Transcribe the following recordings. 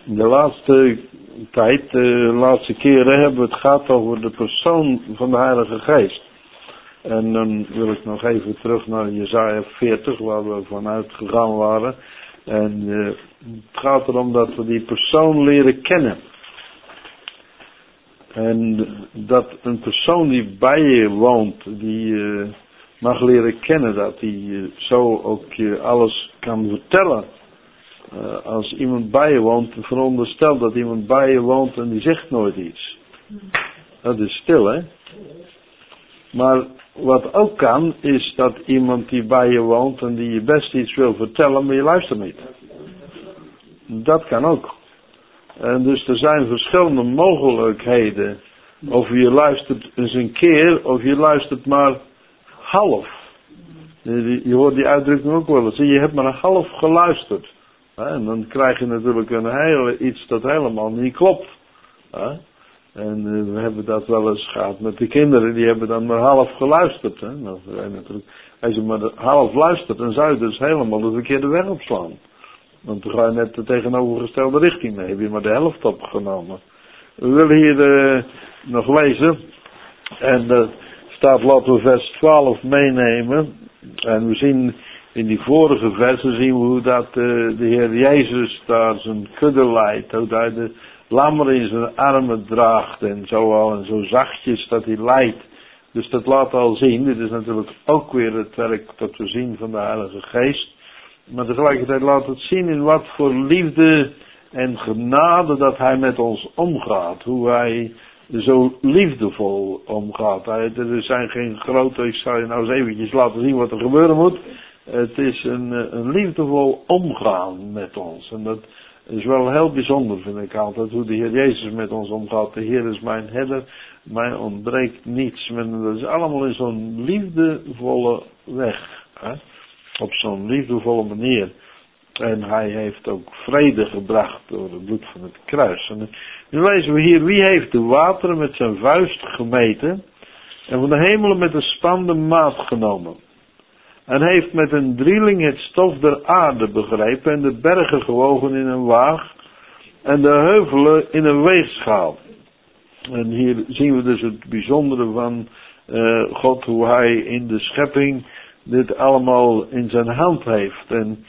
De laatste tijd, de laatste keren hebben we het gehad over de persoon van de Heilige Geest. En dan wil ik nog even terug naar Jesaja 40, waar we vanuit gegaan waren. En het gaat erom dat we die persoon leren kennen. En dat een persoon die bij je woont, die mag leren kennen, dat die zo ook je alles kan vertellen. Als iemand bij je woont, veronderstel dat iemand bij je woont en die zegt nooit iets. Dat is stil, hè? Maar wat ook kan, is dat iemand die bij je woont en die je best iets wil vertellen, maar je luistert niet. Dat kan ook. En dus er zijn verschillende mogelijkheden. Of je luistert eens een keer, of je luistert maar half. Je hoort die uitdrukking ook wel eens. Je hebt maar half geluisterd. En dan krijg je natuurlijk iets dat helemaal niet klopt. En we hebben dat wel eens gehad met de kinderen, die hebben dan maar half geluisterd. Als je maar half luistert, dan zou je dus helemaal de verkeerde weg opslaan. Want dan ga je net de tegenovergestelde richting mee. Heb je maar de helft opgenomen. We willen hier nog lezen. En staat, laten we vers 12 meenemen. En we zien in die vorige versen zien we hoe dat de Heer Jezus daar zijn kudde leidt. Hoe hij de lammer in zijn armen draagt. En zo al en zo zachtjes dat hij leidt. Dus dat laat al zien. Dit is natuurlijk ook weer het werk dat we zien van de Heilige Geest. Maar tegelijkertijd laat het zien in wat voor liefde en genade dat hij met ons omgaat. Hoe hij zo liefdevol omgaat. Er zijn geen grote, ik zal je nou eens eventjes laten zien wat er gebeuren moet. Het is een liefdevol omgaan met ons. En dat is wel heel bijzonder, vind ik altijd, hoe de Heer Jezus met ons omgaat. De Heer is mijn herder, mij ontbreekt niets. Maar dat is allemaal in zo'n liefdevolle weg. Hè? Op zo'n liefdevolle manier. En hij heeft ook vrede gebracht door het bloed van het kruis. En nu lezen we hier, wie heeft de wateren met zijn vuist gemeten en van de hemelen met een span de maat genomen. En heeft met een drieling het stof der aarde begrepen en de bergen gewogen in een waag en de heuvelen in een weegschaal. En hier zien we dus het bijzondere van God, hoe hij in de schepping dit allemaal in zijn hand heeft. En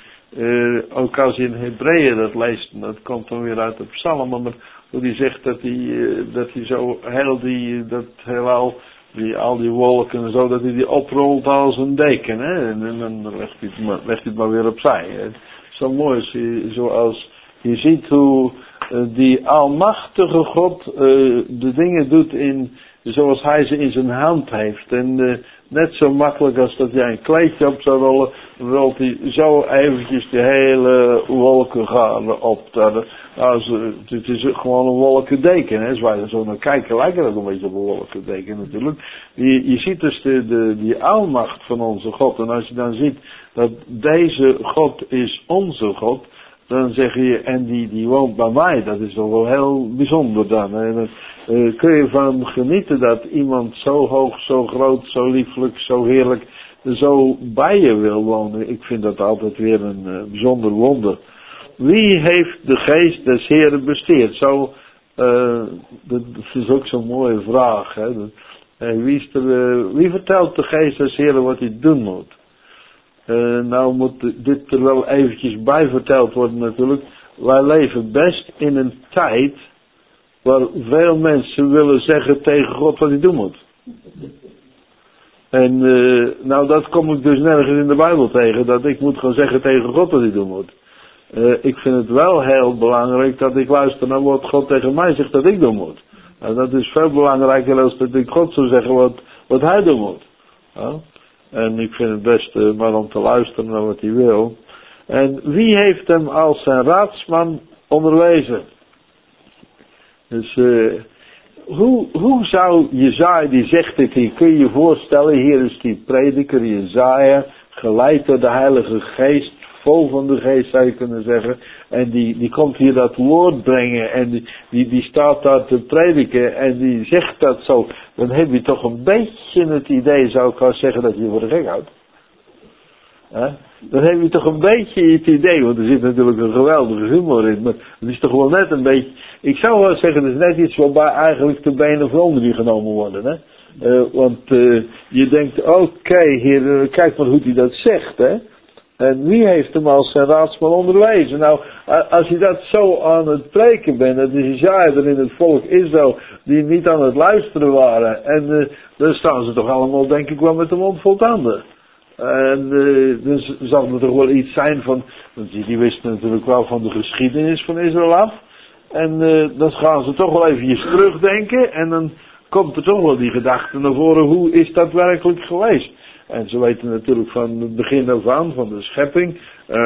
ook als je in Hebreeën dat leest, en dat komt dan weer uit de psalmen, maar hoe hij zegt dat hij zo heel dat heelal, al die wolken en zo, dat hij die oprolt als een deken. Hè? En dan legt hij het maar weer opzij. Hè? Zo mooi is zoals je ziet hoe die almachtige God de dingen doet zoals hij ze in zijn hand heeft. En net zo makkelijk als dat jij een kleedje op zou rollen, rolt hij zo eventjes de hele wolkengaren op. Het is gewoon een wolkendeken. Hè. Als wij er zo naar kijken, lijkt het ook een beetje op een wolkendeken natuurlijk. Je ziet dus die almacht van onze God. En als je dan ziet dat deze God is onze God, dan zeg je, en die woont bij mij, dat is toch wel heel bijzonder dan. En kun je van genieten dat iemand zo hoog, zo groot, zo lieflijk, zo heerlijk, zo bij je wil wonen. Ik vind dat altijd weer een bijzonder wonder. Wie heeft de geest des Heren besteerd? Dat is ook zo'n mooie vraag. Hè? Wie vertelt de geest des Heren wat hij doen moet? Nou moet dit er wel eventjes bij verteld worden natuurlijk. Wij leven best in een tijd waar veel mensen willen zeggen tegen God wat hij doen moet. En nou dat kom ik dus nergens in de Bijbel tegen, dat ik moet gaan zeggen tegen God wat hij doen moet. Ik vind het wel heel belangrijk dat ik luister naar wat God tegen mij zegt dat ik doen moet. Nou, dat is veel belangrijker dan dat ik God zou zeggen wat hij doen moet. Ja? En ik vind het best maar om te luisteren naar wat hij wil. En wie heeft hem als zijn raadsman onderwezen? Dus hoe zou Jesaja, die zegt het hier, kun je je voorstellen, hier is die prediker Jesaja, geleid door de Heilige Geest, vol van de Geest zou je kunnen zeggen, en die komt hier dat woord brengen en die staat daar te prediken en die zegt dat zo, dan heb je toch een beetje het idee, zou ik wel zeggen, dat je voor de gek houdt. dan heb je toch een beetje het idee, want er zit natuurlijk een geweldige humor in, maar het is toch wel net een beetje, ik zou wel zeggen, het is net iets waarbij eigenlijk de benen van onder die genomen worden, hè. Want je denkt, oké, heer, kijk maar hoe hij dat zegt, hè. En wie heeft hem als zijn raadsman onderwezen? Nou, als je dat zo aan het preken bent, dat is Jesaja er in het volk Israël die niet aan het luisteren waren. En dan staan ze toch allemaal, denk ik, wel met de mond vol tanden. En dus zal er toch wel iets zijn van, want die wisten natuurlijk wel van de geschiedenis van Israël af. En dan gaan ze toch wel eventjes terugdenken en dan komt er toch wel die gedachte naar voren, hoe is dat werkelijk geweest? En ze weten natuurlijk van het begin af aan, van de schepping,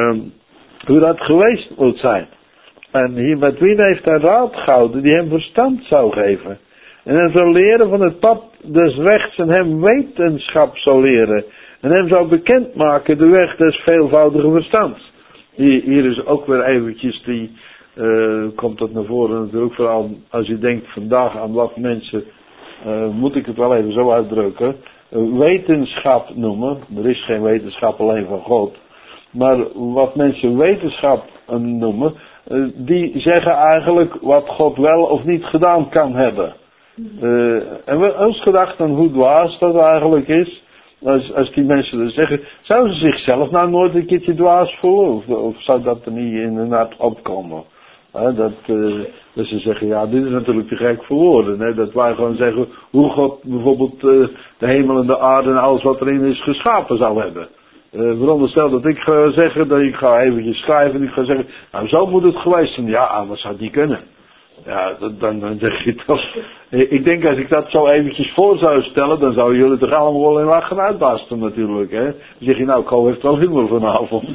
hoe dat geweest moet zijn. En hier met wie heeft hij raad gehouden die hem verstand zou geven. En hem zou leren van het pad des rechts en hem wetenschap zou leren. En hem zou bekendmaken de weg des veelvoudige verstands. Hier is ook weer eventjes komt dat naar voren natuurlijk, vooral als je denkt vandaag aan wat mensen, moet ik het wel even zo uitdrukken, wetenschap noemen. Er is geen wetenschap alleen van God. Maar wat mensen wetenschap noemen, die zeggen eigenlijk wat God wel of niet gedaan kan hebben. En we hebben eens gedacht aan hoe dwaas dat eigenlijk is. Als die mensen dat zeggen, zouden ze zichzelf nou nooit een keertje dwaas voelen? Of zou dat er niet inderdaad opkomen? Dat ze zeggen, ja, dit is natuurlijk te gek voor woorden. Hè? Dat wij gewoon zeggen hoe God bijvoorbeeld de hemel en de aarde en alles wat erin is geschapen zou hebben. Veronderstel dat ik ga zeggen, dat ik ga eventjes schrijven en ik ga zeggen, nou zo moet het geweest zijn. Ja, wat zou die kunnen? Ja, dan zeg je toch. Ik denk als ik dat zo eventjes voor zou stellen, dan zouden jullie toch allemaal wel in lachen uitbarsten natuurlijk. Hè? Dan zeg je, nou, Ko heeft wel humor vanavond.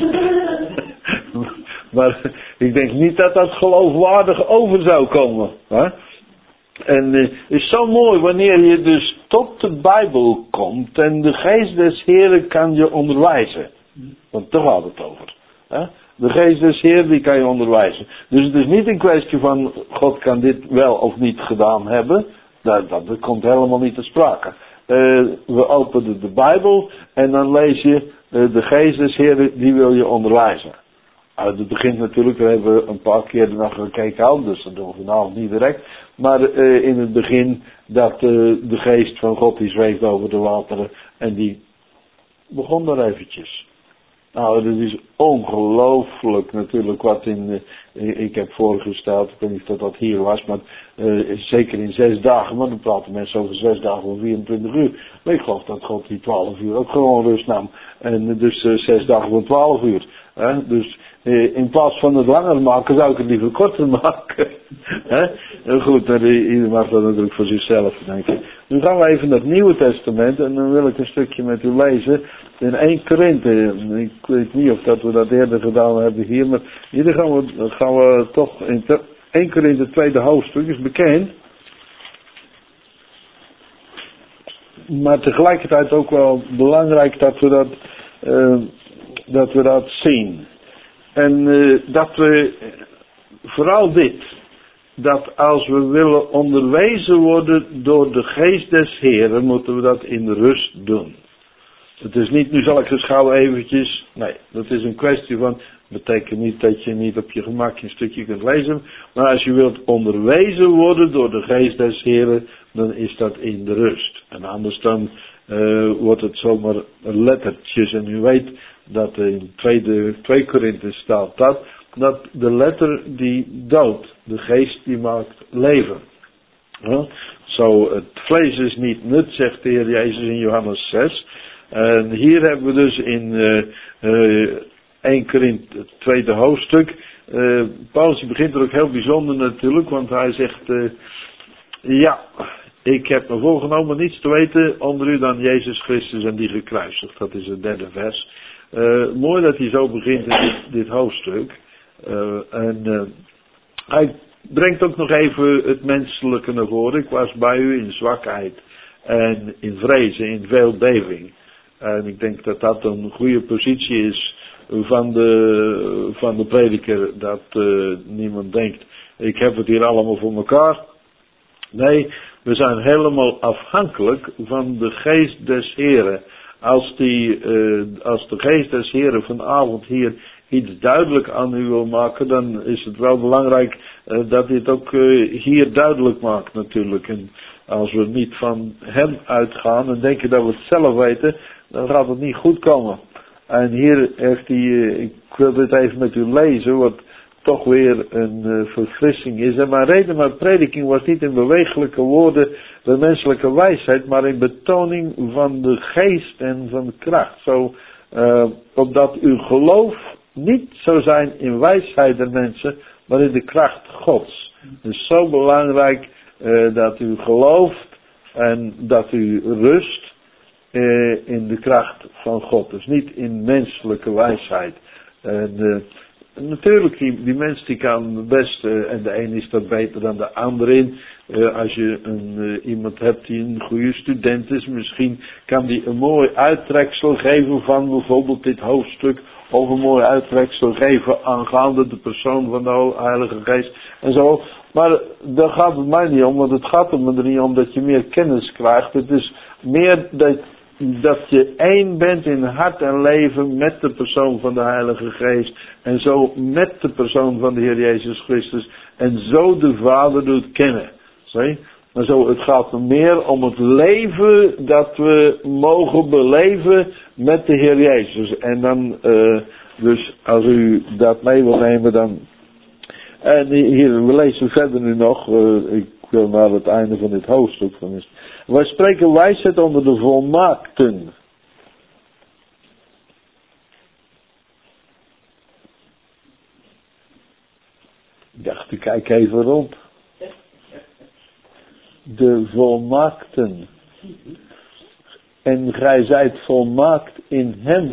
Maar ik denk niet dat dat geloofwaardig over zou komen. Hè? En het is zo mooi wanneer je dus tot de Bijbel komt en de geest des Heren kan je onderwijzen. Want daar gaat het over. Hè? De geest des Heren die kan je onderwijzen. Dus het is niet een kwestie van God kan dit wel of niet gedaan hebben. Dat komt helemaal niet te sprake. We openen de Bijbel en dan lees je de geest des Heren die wil je onderwijzen. Het begint natuurlijk, daar hebben we een paar keer naar gekeken al, dus dat doen we vanavond niet direct. Maar in het begin dat de geest van God die zweeft over de wateren en die begon daar eventjes. Nou, dat is ongelooflijk natuurlijk wat ik heb voorgesteld, ik weet niet of dat hier was, maar zeker in 6 dagen, maar dan praten mensen over 6 dagen of 24 uur. Maar ik geloof dat God die 12 uur ook gewoon rust nam. En dus 6 dagen van 12 uur. Dus in plaats van het langer maken, zou ik het liever korter maken. Goed, ieder mag dat natuurlijk voor zichzelf denken. Nu gaan we even naar het Nieuwe Testament en dan wil ik een stukje met u lezen. In 1 Korinthe, ik weet niet of dat we dat eerder gedaan hebben hier, maar hier gaan we toch in 1 Korinthe, tweede hoofdstuk, is bekend. Maar tegelijkertijd ook wel belangrijk dat we dat zien. En dat we vooral dit, dat als we willen onderwezen worden door de geest des Heren, moeten we dat in rust doen. Het is niet, nu zal ik het gauw eventjes, nee, dat is een kwestie van, betekent niet dat je niet op je gemak een stukje kunt lezen, maar als je wilt onderwezen worden door de geest des Heren, dan is dat in de rust. En anders dan wordt het zomaar lettertjes. En u weet dat in 2 Korinthe staat dat de letter die doodt, de geest die maakt leven. Zo, het vlees is niet nut, zegt de Heer Jezus in Johannes 6. En hier hebben we dus in 1 Korinthe, het tweede hoofdstuk. Paulus begint er ook heel bijzonder natuurlijk, want hij zegt, ja, ik heb me voorgenomen niets te weten onder u dan Jezus Christus en die gekruisigd. Dat is het 3e vers. Mooi dat hij zo begint in dit hoofdstuk. Hij brengt ook nog even het menselijke naar voren. Ik was bij u in zwakheid en in vrezen, in veel beving. En ik denk dat dat een goede positie is van de prediker. Dat niemand denkt, ik heb het hier allemaal voor elkaar. Nee, we zijn helemaal afhankelijk van de geest des Heren. als de geest des Heren vanavond hier iets duidelijk aan u wil maken, dan is het wel belangrijk dat hij het ook hier duidelijk maakt natuurlijk. En als we niet van hem uitgaan en denken dat we het zelf weten, dan gaat het niet goed komen. En hier heeft hij, ik wil dit even met u lezen, wat toch weer een verfrissing is. En mijn reden, mijn prediking was niet in bewegelijke woorden de menselijke wijsheid, maar in betoning van de geest en van de kracht. Zo, opdat uw geloof niet zou zijn in wijsheid der mensen, maar in de kracht Gods. Het is zo belangrijk dat u gelooft en dat u rust in de kracht van God. Dus niet in menselijke wijsheid. Natuurlijk, die mens die kan best, en de een is dat beter dan de ander in. Als je iemand hebt die een goede student is, misschien kan die een mooi uittreksel geven van bijvoorbeeld dit hoofdstuk. Of een mooi uittreksel geven aangaande de persoon van de Heilige Geest en zo. Maar daar gaat het mij niet om, want het gaat er niet om dat je meer kennis krijgt. Het is meer dat je één bent in hart en leven met de persoon van de Heilige Geest. En zo met de persoon van de Heer Jezus Christus. En zo de Vader doet kennen. Zie? Maar zo, het gaat er meer om het leven dat we mogen beleven met de Heer Jezus. En dan, dus als u dat mee wil nemen, dan... En hier, we lezen verder nu nog, ik wil naar het einde van dit hoofdstuk van. Wij spreken wijsheid onder de volmaakten. Ik dacht, ik kijk even rond. De volmaakten. En gij zijt volmaakt in hem.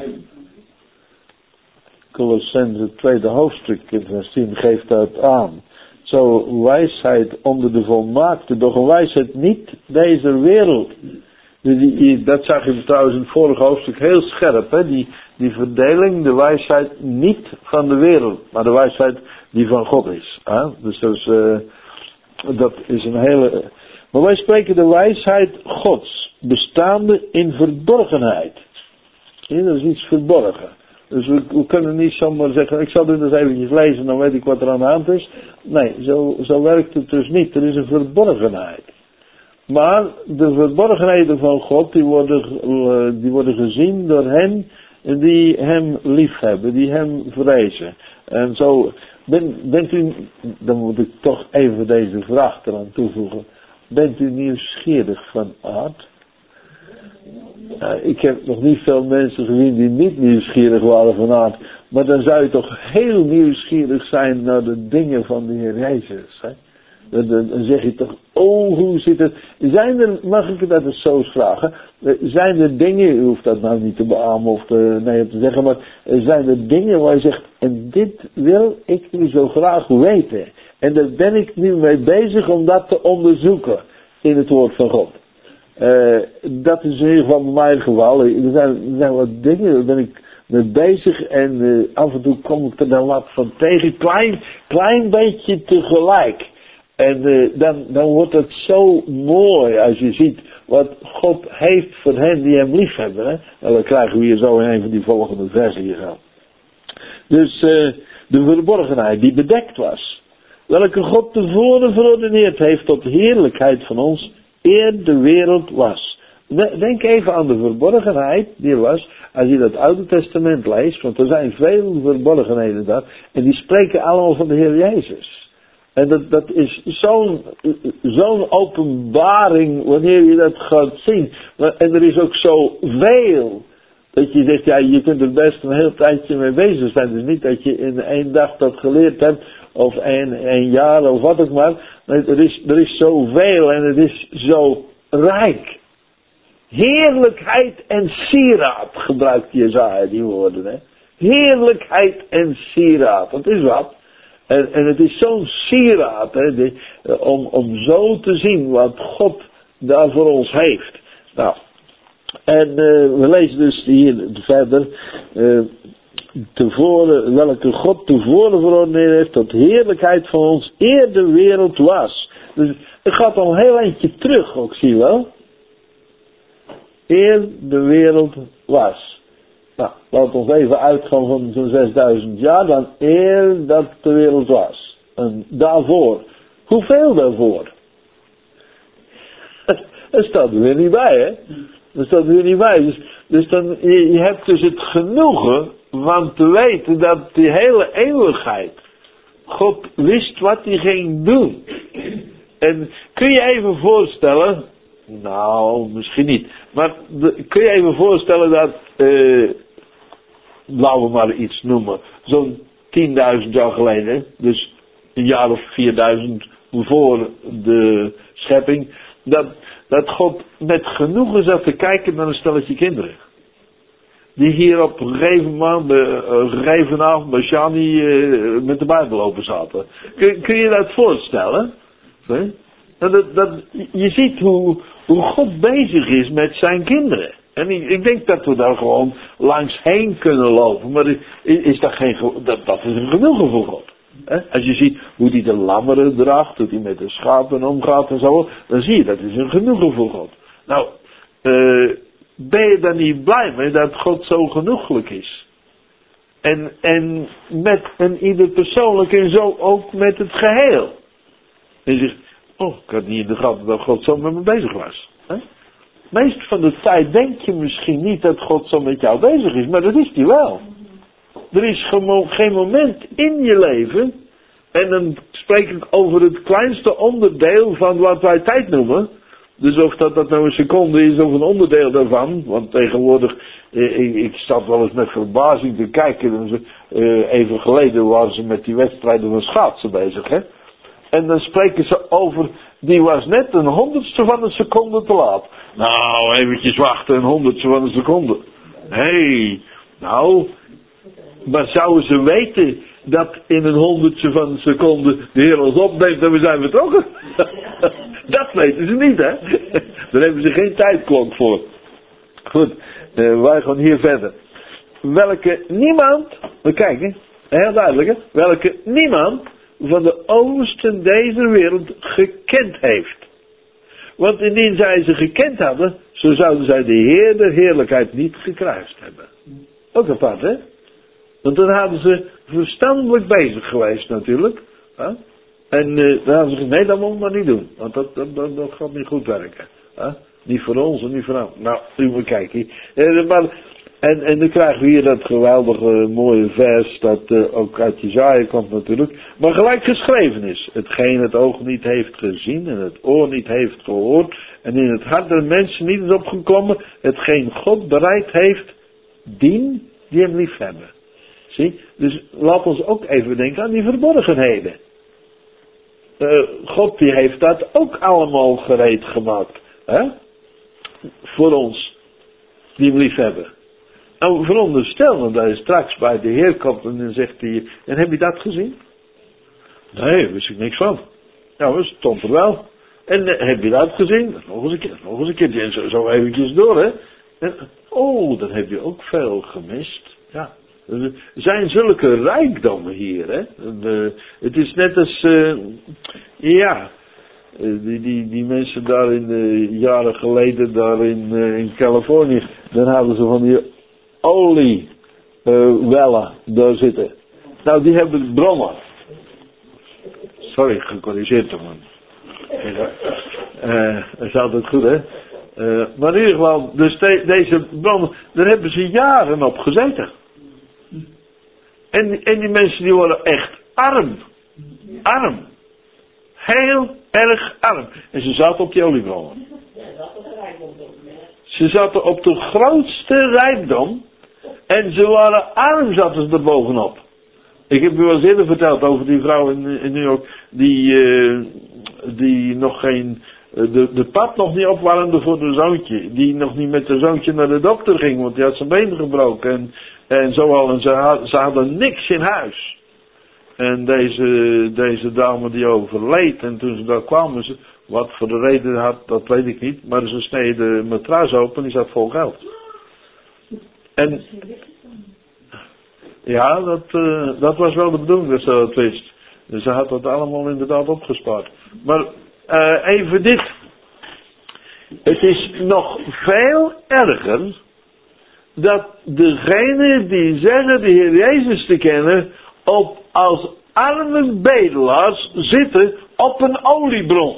Colossenzen, het tweede hoofdstuk, vers 10 geeft dat aan. Zo wijsheid onder de volmaakte, doch een wijsheid niet deze wereld. Dat zag je trouwens in het vorige hoofdstuk heel scherp, hè? Die verdeling, de wijsheid niet van de wereld, maar de wijsheid die van God is. Hè? Dus dat is een hele... Maar wij spreken de wijsheid Gods, bestaande in verborgenheid. Ja, dat is iets verborgen. Dus we kunnen niet zomaar zeggen, ik zal dit eens eventjes lezen, dan weet ik wat er aan de hand is. Nee, zo werkt het dus niet. Er is een verborgenheid. Maar de verborgenheden van God, die worden gezien door hen die hem liefhebben, die hem vrezen. En zo, bent u, dan moet ik toch even deze vraag eraan toevoegen. Bent u nieuwsgierig van aard? Ik heb nog niet veel mensen gezien die niet nieuwsgierig waren van aard. Maar dan zou je toch heel nieuwsgierig zijn naar de dingen van de Heer Jezus. Hè? Dan zeg je toch, oh, hoe zit het? Mag ik dat eens zo vragen? Zijn er dingen, u hoeft dat nou niet te beamen of te zeggen, maar zijn er dingen waar je zegt, en dit wil ik nu zo graag weten. En daar ben ik nu mee bezig om dat te onderzoeken in het woord van God. Dat is in ieder geval bij mij het geval. Er zijn wat dingen, daar ben ik mee bezig en af en toe kom ik er dan wat van tegen. Klein beetje tegelijk. En dan wordt het zo mooi als je ziet wat God heeft voor hen die hem lief hebben. Hè? En dan krijgen we hier zo in een van die volgende versen hier gaan. Dus de verborgenheid die bedekt was. Welke God tevoren verordeneerd heeft tot heerlijkheid van ons, eer de wereld was. Denk even aan de verborgenheid die er was, als je dat Oude Testament leest, want er zijn veel verborgenheden daar, en die spreken allemaal van de Heer Jezus. En dat is zo'n openbaring wanneer je dat gaat zien. En er is ook zoveel, dat je zegt, ja, je kunt er best een heel tijdje mee bezig zijn. Dus niet dat je in één dag dat geleerd hebt, of één jaar, of wat ook maar. Er is zoveel en het is zo rijk. Heerlijkheid en sieraad gebruikt Jesaja die woorden. Hè? Heerlijkheid en sieraad, dat is wat. En het is zo'n sieraad, hè, om zo te zien wat God daar voor ons heeft. Nou, en we lezen dus hier verder, welke God tevoren verordeneerd heeft tot heerlijkheid van ons, eer de wereld was. Dus het gaat al een heel eindje terug ook, zie je wel. eer de wereld was. Nou, laten we ons even uitgaan van zo'n 6000 jaar, dan eer dat de wereld was. En daarvoor. Hoeveel daarvoor? Dat staat er weer niet bij, hè? Dat staat er weer niet bij. Dus dan, je hebt dus het genoegen van te weten dat die hele eeuwigheid God wist wat hij ging doen. En kun je even voorstellen, nou, misschien niet, maar kun je even voorstellen dat, laten we maar iets noemen, zo'n 10.000 jaar geleden, dus een jaar of 4000 voor de schepping, dat God met genoegen zat te kijken naar een stelletje kinderen. Die hier op een gegeven avond bij Shani met de Bijbel open zaten. Kun je dat voorstellen? Je ziet hoe God bezig is met zijn kinderen. En ik denk dat we daar gewoon langs heen kunnen lopen. Maar is dat dat is een genoegen voor God. Als je ziet hoe hij de lammeren draagt, hoe hij met de schapen omgaat en zo, dan zie je dat is een genoegen voor God. Nou, ben je dan niet blij mee dat God zo genoeglijk is? En met een ieder persoonlijk en zo ook met het geheel. En je zegt, oh, ik had niet in de gaten dat God zo met me bezig was. Meest van de tijd denk je misschien niet dat God zo met jou bezig is, maar dat is hij wel. Er is geen moment in je leven, en dan spreek ik over het kleinste onderdeel van wat wij tijd noemen. Dus of dat nou een seconde is of een onderdeel daarvan, want tegenwoordig, ik zat wel eens met verbazing te kijken, even geleden waren ze met die wedstrijden van schaatsen bezig, hè. En dan spreken ze over, die was net een 100ste van een seconde te laat. Nou, eventjes wachten, een 100ste van een seconde. Hé, nou, maar zouden ze weten dat in een 100ste van een seconde de Heer ons opneemt en we zijn vertrokken? Dat weten ze niet, hè? Daar hebben ze geen tijdklok voor. Goed, wij gaan hier verder. Welke niemand, we kijken, heel duidelijk, hè? Welke niemand van de oosten deze wereld gekend heeft. Want indien zij ze gekend hadden, zo zouden zij de Heer der heerlijkheid niet gekruist hebben. Ook apart, hè? Want dan hadden ze verstandelijk bezig geweest natuurlijk. Hè? En dan hadden ze gezegd, nee, dat moet maar niet doen. Want dat gaat niet goed werken. Hè? Niet voor ons en niet voor jou. Nou, nu maar kijken. En dan krijgen we hier dat geweldige mooie vers dat ook uit Jesaja komt natuurlijk. Maar gelijk geschreven is. Hetgeen het oog niet heeft gezien en het oor niet heeft gehoord. En in het hart der mensen niet is opgekomen. Hetgeen God bereid heeft, die hem lief hebben. Zie? Dus laat ons ook even denken aan die verborgenheden. God die heeft dat ook allemaal gereed gemaakt. Hè? Voor ons. Die hem lief hebben. Nou, veronderstel dat hij straks bij de Heer komt en dan zegt hij, en heb je dat gezien? Nee, daar wist ik niks van. Nou, dat stond er wel. En heb je dat gezien? Nog eens een keer. En zo eventjes door, hè. En, oh, dan heb je ook veel gemist. Ja. Er zijn zulke rijkdommen hier, hè. Het is net als, die mensen daar jaren geleden, daar in Californië, dan hadden ze van die oliewellen daar zitten. Nou, die hebben bronnen. Sorry, gecorrigeerd toch, man. Dat is altijd goed, hè. Maar in ieder geval, dus deze bronnen, daar hebben ze jaren op gezeten. En die mensen die worden echt arm. Arm. Heel erg arm. En ze zaten op die oliebronnen. Ze zaten op de grootste rijkdom. En ze waren arm, zaten ze er bovenop. Ik heb u wel eens eerder verteld over die vrouw in New York. Die nog geen... De pap nog niet opwarmde voor de zoontje. Die nog niet met de zoontje naar de dokter ging. Want die had zijn been gebroken. En zo al. En ze hadden niks in huis. En deze dame die overleed. En toen ze daar kwamen. Wat voor de reden had, dat weet ik niet. Maar ze sneden de matras open. Die zat vol geld. En... Ja, dat was wel de bedoeling dat ze dat wist. Dus ze had dat allemaal inderdaad opgespaard. Maar even dit. Het is nog veel erger dat degenen die zeggen de Heer Jezus te kennen, als arme bedelaars zitten op een oliebron.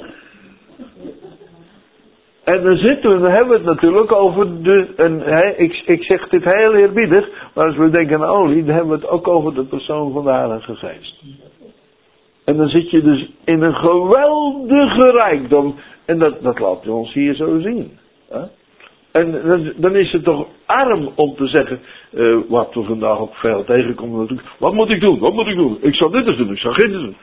En dan hebben we het natuurlijk over ik zeg dit heel eerbiedig, maar als we denken aan olie, dan hebben we het ook over de persoon van de Heilige Geest. En dan zit je dus in een geweldige rijkdom. En dat laat je ons hier zo zien. Hè? En dan is het toch arm om te zeggen, wat we vandaag ook veel tegenkomen natuurlijk. Wat moet ik doen? Wat moet ik doen? Ik zal dit eens doen, ik zal dit eens doen.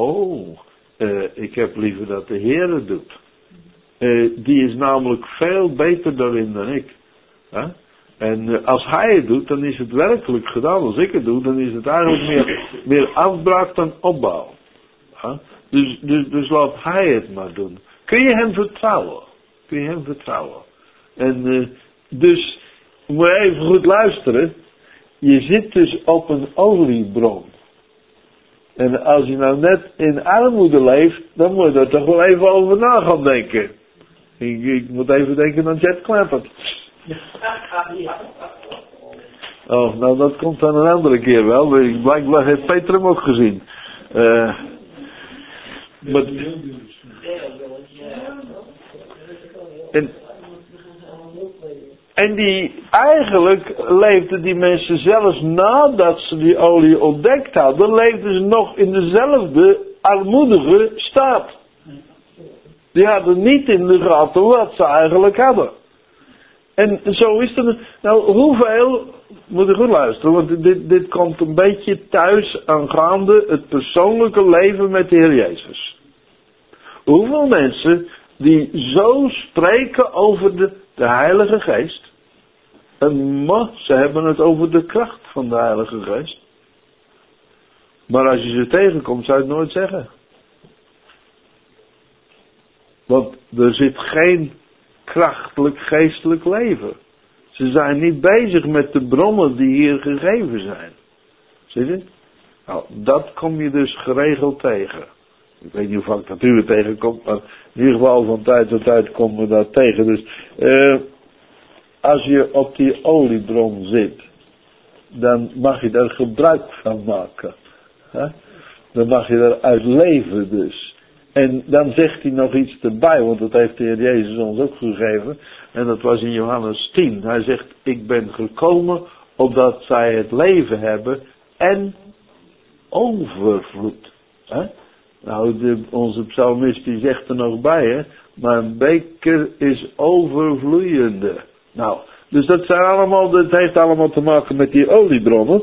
Ik heb liever dat de Heer het doet. Die is namelijk veel beter daarin dan ik. Hè? En als hij het doet, dan is het werkelijk gedaan. Als ik het doe, dan is het eigenlijk meer afbraak dan opbouw. Ja? Dus laat hij het maar doen. Kun je hem vertrouwen? Kun je hem vertrouwen? En dus, moet je even goed luisteren. Je zit dus op een oliebron. En als je nou net in armoede leeft, dan moet je er toch wel even over na gaan denken. Ik moet even denken aan Jet Clampett. Oh, nou dat komt dan een andere keer wel. Blijkbaar heeft Peter hem ook gezien. En eigenlijk leefden die mensen zelfs nadat ze die olie ontdekt hadden, leefden ze nog in dezelfde armoedige staat. Die hadden niet in de gaten wat ze eigenlijk hadden. En zo is het. Nou, hoeveel, moet je goed luisteren, want dit komt een beetje thuis aangaande het persoonlijke leven met de Heer Jezus. Hoeveel mensen die zo spreken over de Heilige Geest. En ze hebben het over de kracht van de Heilige Geest. Maar als je ze tegenkomt, zou je het nooit zeggen. Want er zit geen krachtelijk geestelijk leven. Ze zijn niet bezig met de bronnen die hier gegeven zijn. Zie je? Nou, dat kom je dus geregeld tegen. Ik weet niet hoe vaak dat u het tegenkomt, maar in ieder geval van tijd tot tijd komen we dat tegen. Dus als je op die oliebron zit, dan mag je daar gebruik van maken. Hè? Dan mag je daaruit leven dus. En dan zegt hij nog iets erbij, want dat heeft de Heer Jezus ons ook gegeven. En dat was in Johannes 10. Hij zegt, ik ben gekomen opdat zij het leven hebben en overvloed. Hè? Nou, onze psalmist die zegt er nog bij, hè. Mijn beker is overvloeiende. Nou, dus dat heeft allemaal te maken met die oliebronnen.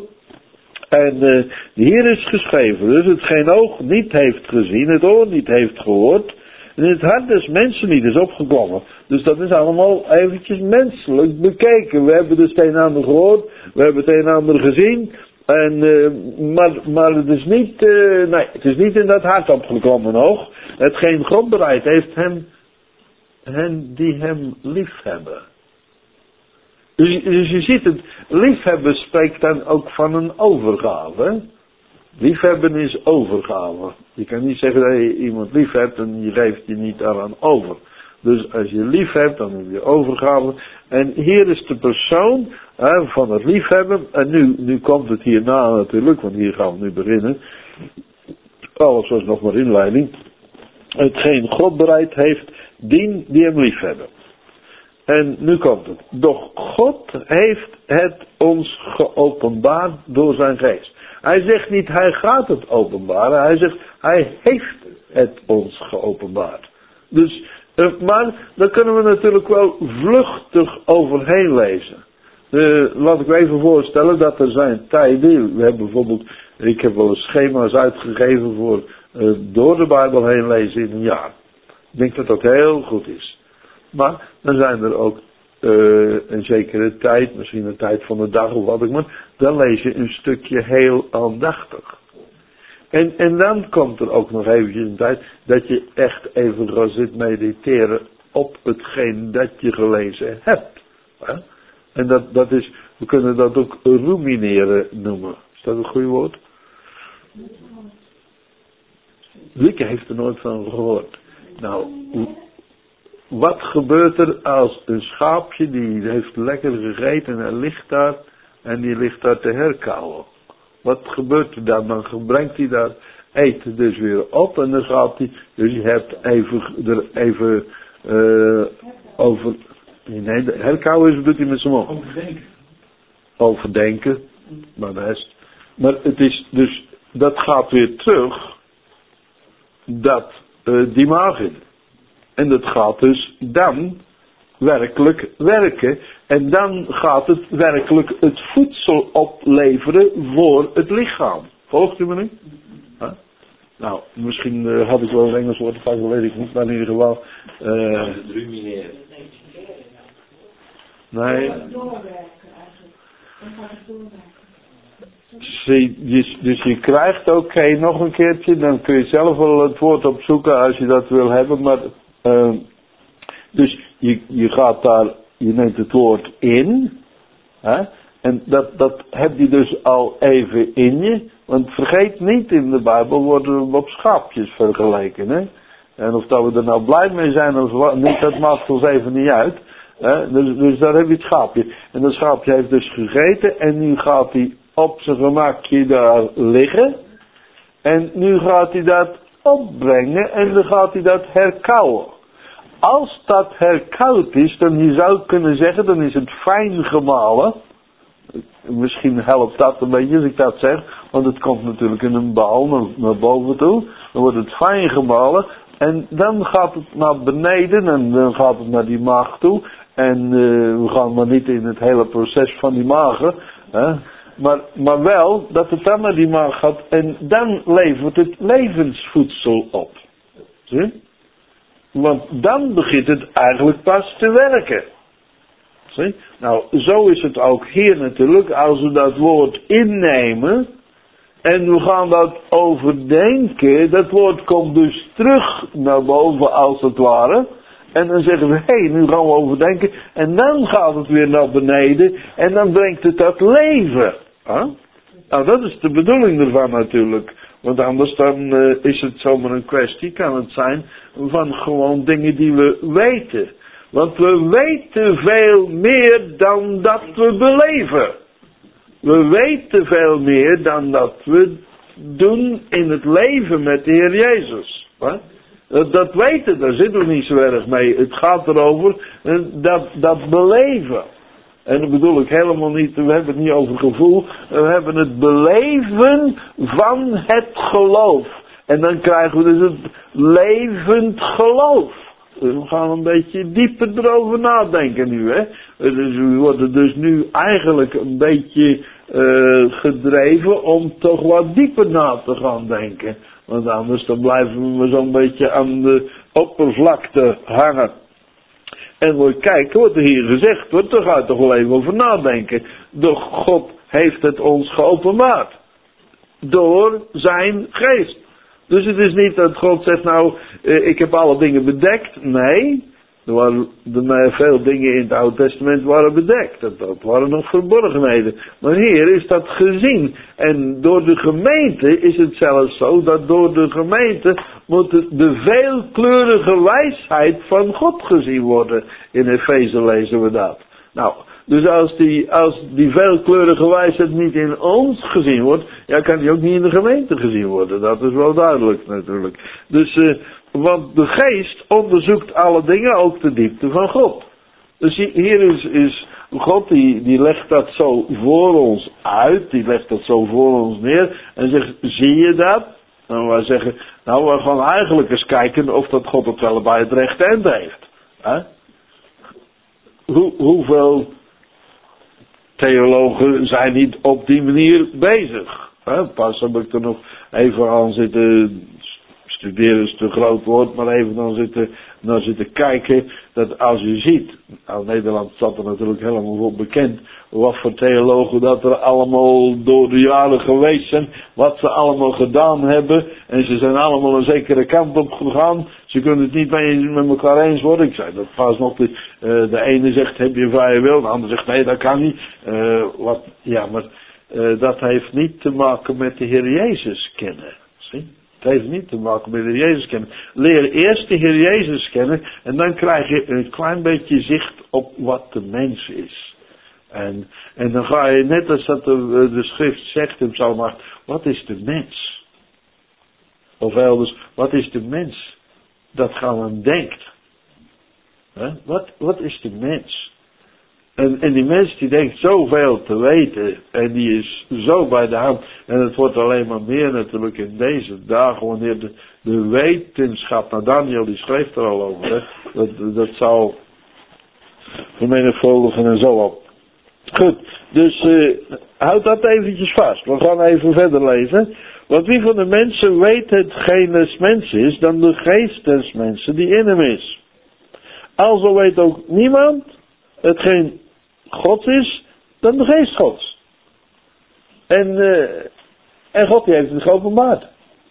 En hier is geschreven, dus hetgeen oog niet heeft gezien, het oor niet heeft gehoord, en het hart des mensen niet is opgeklommen. Dus dat is allemaal eventjes menselijk bekeken. We hebben dus het een en ander gehoord, we hebben het een en ander gezien, en, maar het is niet, het is niet in dat hart opgeklommen nog. Hetgeen God bereid heeft hen die hem lief hebben. Dus je ziet het, liefhebben spreekt dan ook van een overgave. Liefhebben is overgave. Je kan niet zeggen dat je iemand lief hebt en je geeft je niet daaraan over. Dus als je lief hebt, dan heb je overgave. En hier is de persoon van het liefhebben. En nu komt het hierna natuurlijk, want hier gaan we nu beginnen. Alles was nog maar inleiding. Hetgeen God bereid heeft, die hem lief hebben. En nu komt het. Doch God heeft het ons geopenbaard door zijn geest. Hij zegt niet, hij gaat het openbaren. Hij zegt, hij heeft het ons geopenbaard. Dus, maar daar kunnen we natuurlijk wel vluchtig overheen lezen. Laat ik me even voorstellen dat er zijn tijden. We hebben bijvoorbeeld, ik heb wel eens schema's uitgegeven voor door de Bijbel heen lezen in een jaar. Ik denk dat dat heel goed is. Maar dan zijn er ook een zekere tijd, misschien een tijd van de dag of wat ik maar, dan lees je een stukje heel aandachtig. En dan komt er ook nog eventjes een tijd dat je echt even gaat zitten mediteren op hetgeen dat je gelezen hebt. Hè? En dat is, we kunnen dat ook rumineren noemen. Is dat een goed woord? Lieke heeft er nooit van gehoord. Nou, wat gebeurt er als een schaapje die heeft lekker gegeten en hij ligt daar en die ligt daar te herkauwen? Wat gebeurt er dan? Dan brengt hij daar eten dus weer op en dan gaat hij, dus je hebt even over, nee, herkauwen doet hij met zijn mond. Overdenken, maar best. Maar het is dus, dat gaat weer terug, dat die maag in. En dat gaat dus dan werkelijk werken. En dan gaat het werkelijk het voedsel opleveren voor het lichaam. Volgt u me nu? Huh? Nou, misschien had ik wel een Engels woord gepakt, dat weet ik niet. Maar in ieder geval... rumineren. Nee. Dus je krijgt ook nog een keertje, dan kun je zelf wel het woord opzoeken als je dat wil hebben, maar dus je gaat daar, je neemt het woord in, hè, en dat heb je dus al even in je, want vergeet niet, in de Bijbel worden we op schaapjes vergeleken, hè, en of dat we er nou blij mee zijn of niet, dat maakt ons even niet uit, hè, dus daar heb je het schaapje, en dat schaapje heeft dus gegeten en nu gaat hij op zijn gemakje daar liggen. En nu gaat hij dat opbrengen en dan gaat hij dat herkauwen. Als dat herkauwd is, dan je zou kunnen zeggen, dan is het fijn gemalen. Misschien helpt dat een beetje als ik dat zeg. Want het komt natuurlijk in een bal naar boven toe. Dan wordt het fijn gemalen. En dan gaat het naar beneden en dan gaat het naar die maag toe. En we gaan maar niet in het hele proces van die magen. Hè. Maar wel dat het dan naar die maag gaat en dan levert het levensvoedsel op. Zie? Want dan begint het eigenlijk pas te werken. Zie? Nou, zo is het ook hier natuurlijk. Als we dat woord innemen en we gaan dat overdenken, dat woord komt dus terug naar boven als het ware. En dan zeggen we, hé, nu gaan we overdenken. En dan gaat het weer naar beneden en dan brengt het dat leven. Huh? Nou, dat is de bedoeling ervan natuurlijk. Want anders dan is het zomaar een kwestie, kan het zijn, van gewoon dingen die we weten. Want we weten veel meer dan dat we beleven. We weten veel meer dan dat we doen in het leven met de Heer Jezus. Huh? Dat weten, daar zitten we niet zo erg mee. Het gaat erover dat beleven. En dat bedoel ik helemaal niet, we hebben het niet over gevoel. We hebben het beleven van het geloof. En dan krijgen we dus het levend geloof. We gaan een beetje dieper erover nadenken nu, hè. Dus we worden dus nu eigenlijk een beetje gedreven om toch wat dieper na te gaan denken. Want anders dan blijven we zo'n beetje aan de oppervlakte hangen. En we kijken wat er hier gezegd wordt, daar ga je toch wel even over nadenken. Doch God heeft het ons geopenbaard. Door zijn geest. Dus het is niet dat God zegt, nou, ik heb alle dingen bedekt. Nee, er waren veel dingen in het Oude Testament waren bedekt. Dat waren nog verborgenheden. Maar hier is dat gezien. En door de gemeente is het zelfs zo, dat door de gemeente moet de veelkleurige wijsheid van God gezien worden. In Efeze lezen we dat. Nou, dus als die veelkleurige wijsheid niet in ons gezien wordt, ja, kan die ook niet in de gemeente gezien worden. Dat is wel duidelijk natuurlijk. Dus, want de geest onderzoekt alle dingen, ook de diepte van God. Dus hier is God, die legt dat zo voor ons uit, die legt dat zo voor ons neer en zegt, zie je dat? En wij zeggen, nou, we gaan eigenlijk eens kijken of dat God het wel bij het rechte eind heeft. Hè? Hoeveel theologen zijn niet op die manier bezig? Hè? Pas heb ik er nog even aan zitten studeren, is te groot woord, maar even dan zitten kijken, dat als je ziet, nou Nederland staat er natuurlijk helemaal voor bekend, wat voor theologen dat er allemaal door de jaren geweest zijn, wat ze allemaal gedaan hebben, en ze zijn allemaal een zekere kant op gegaan, ze kunnen het niet met elkaar eens worden. Ik zei dat pas nog, de ene zegt heb je vrije wil, de ander zegt nee dat kan niet, maar dat heeft niet te maken met de Heer Jezus kennen, zie? Het heeft niet te maken met de Heer Jezus kennen. Leer eerst de Heer Jezus kennen en dan krijg je een klein beetje zicht op wat de mens is. En dan ga je, net als dat de schrift zegt in Psalm 8, wat is de mens? Of elders, wat is de mens? Dat gaan aan denkt. Wat is de mens? En die mens die denkt zoveel te weten. En die is zo bij de hand. En het wordt alleen maar meer natuurlijk in deze dagen. Wanneer de wetenschap. Nou Daniel die schreef er al over. Hè, dat zal vermenigvuldigen en zo op. Goed. Dus houd dat eventjes vast. We gaan even verder lezen. Want wie van de mensen weet hetgeen des mens is. Dan de geest des mensen die in hem is. Alzo weet ook niemand hetgeen God is, dan de geest Gods. En God die heeft het geopenbaard.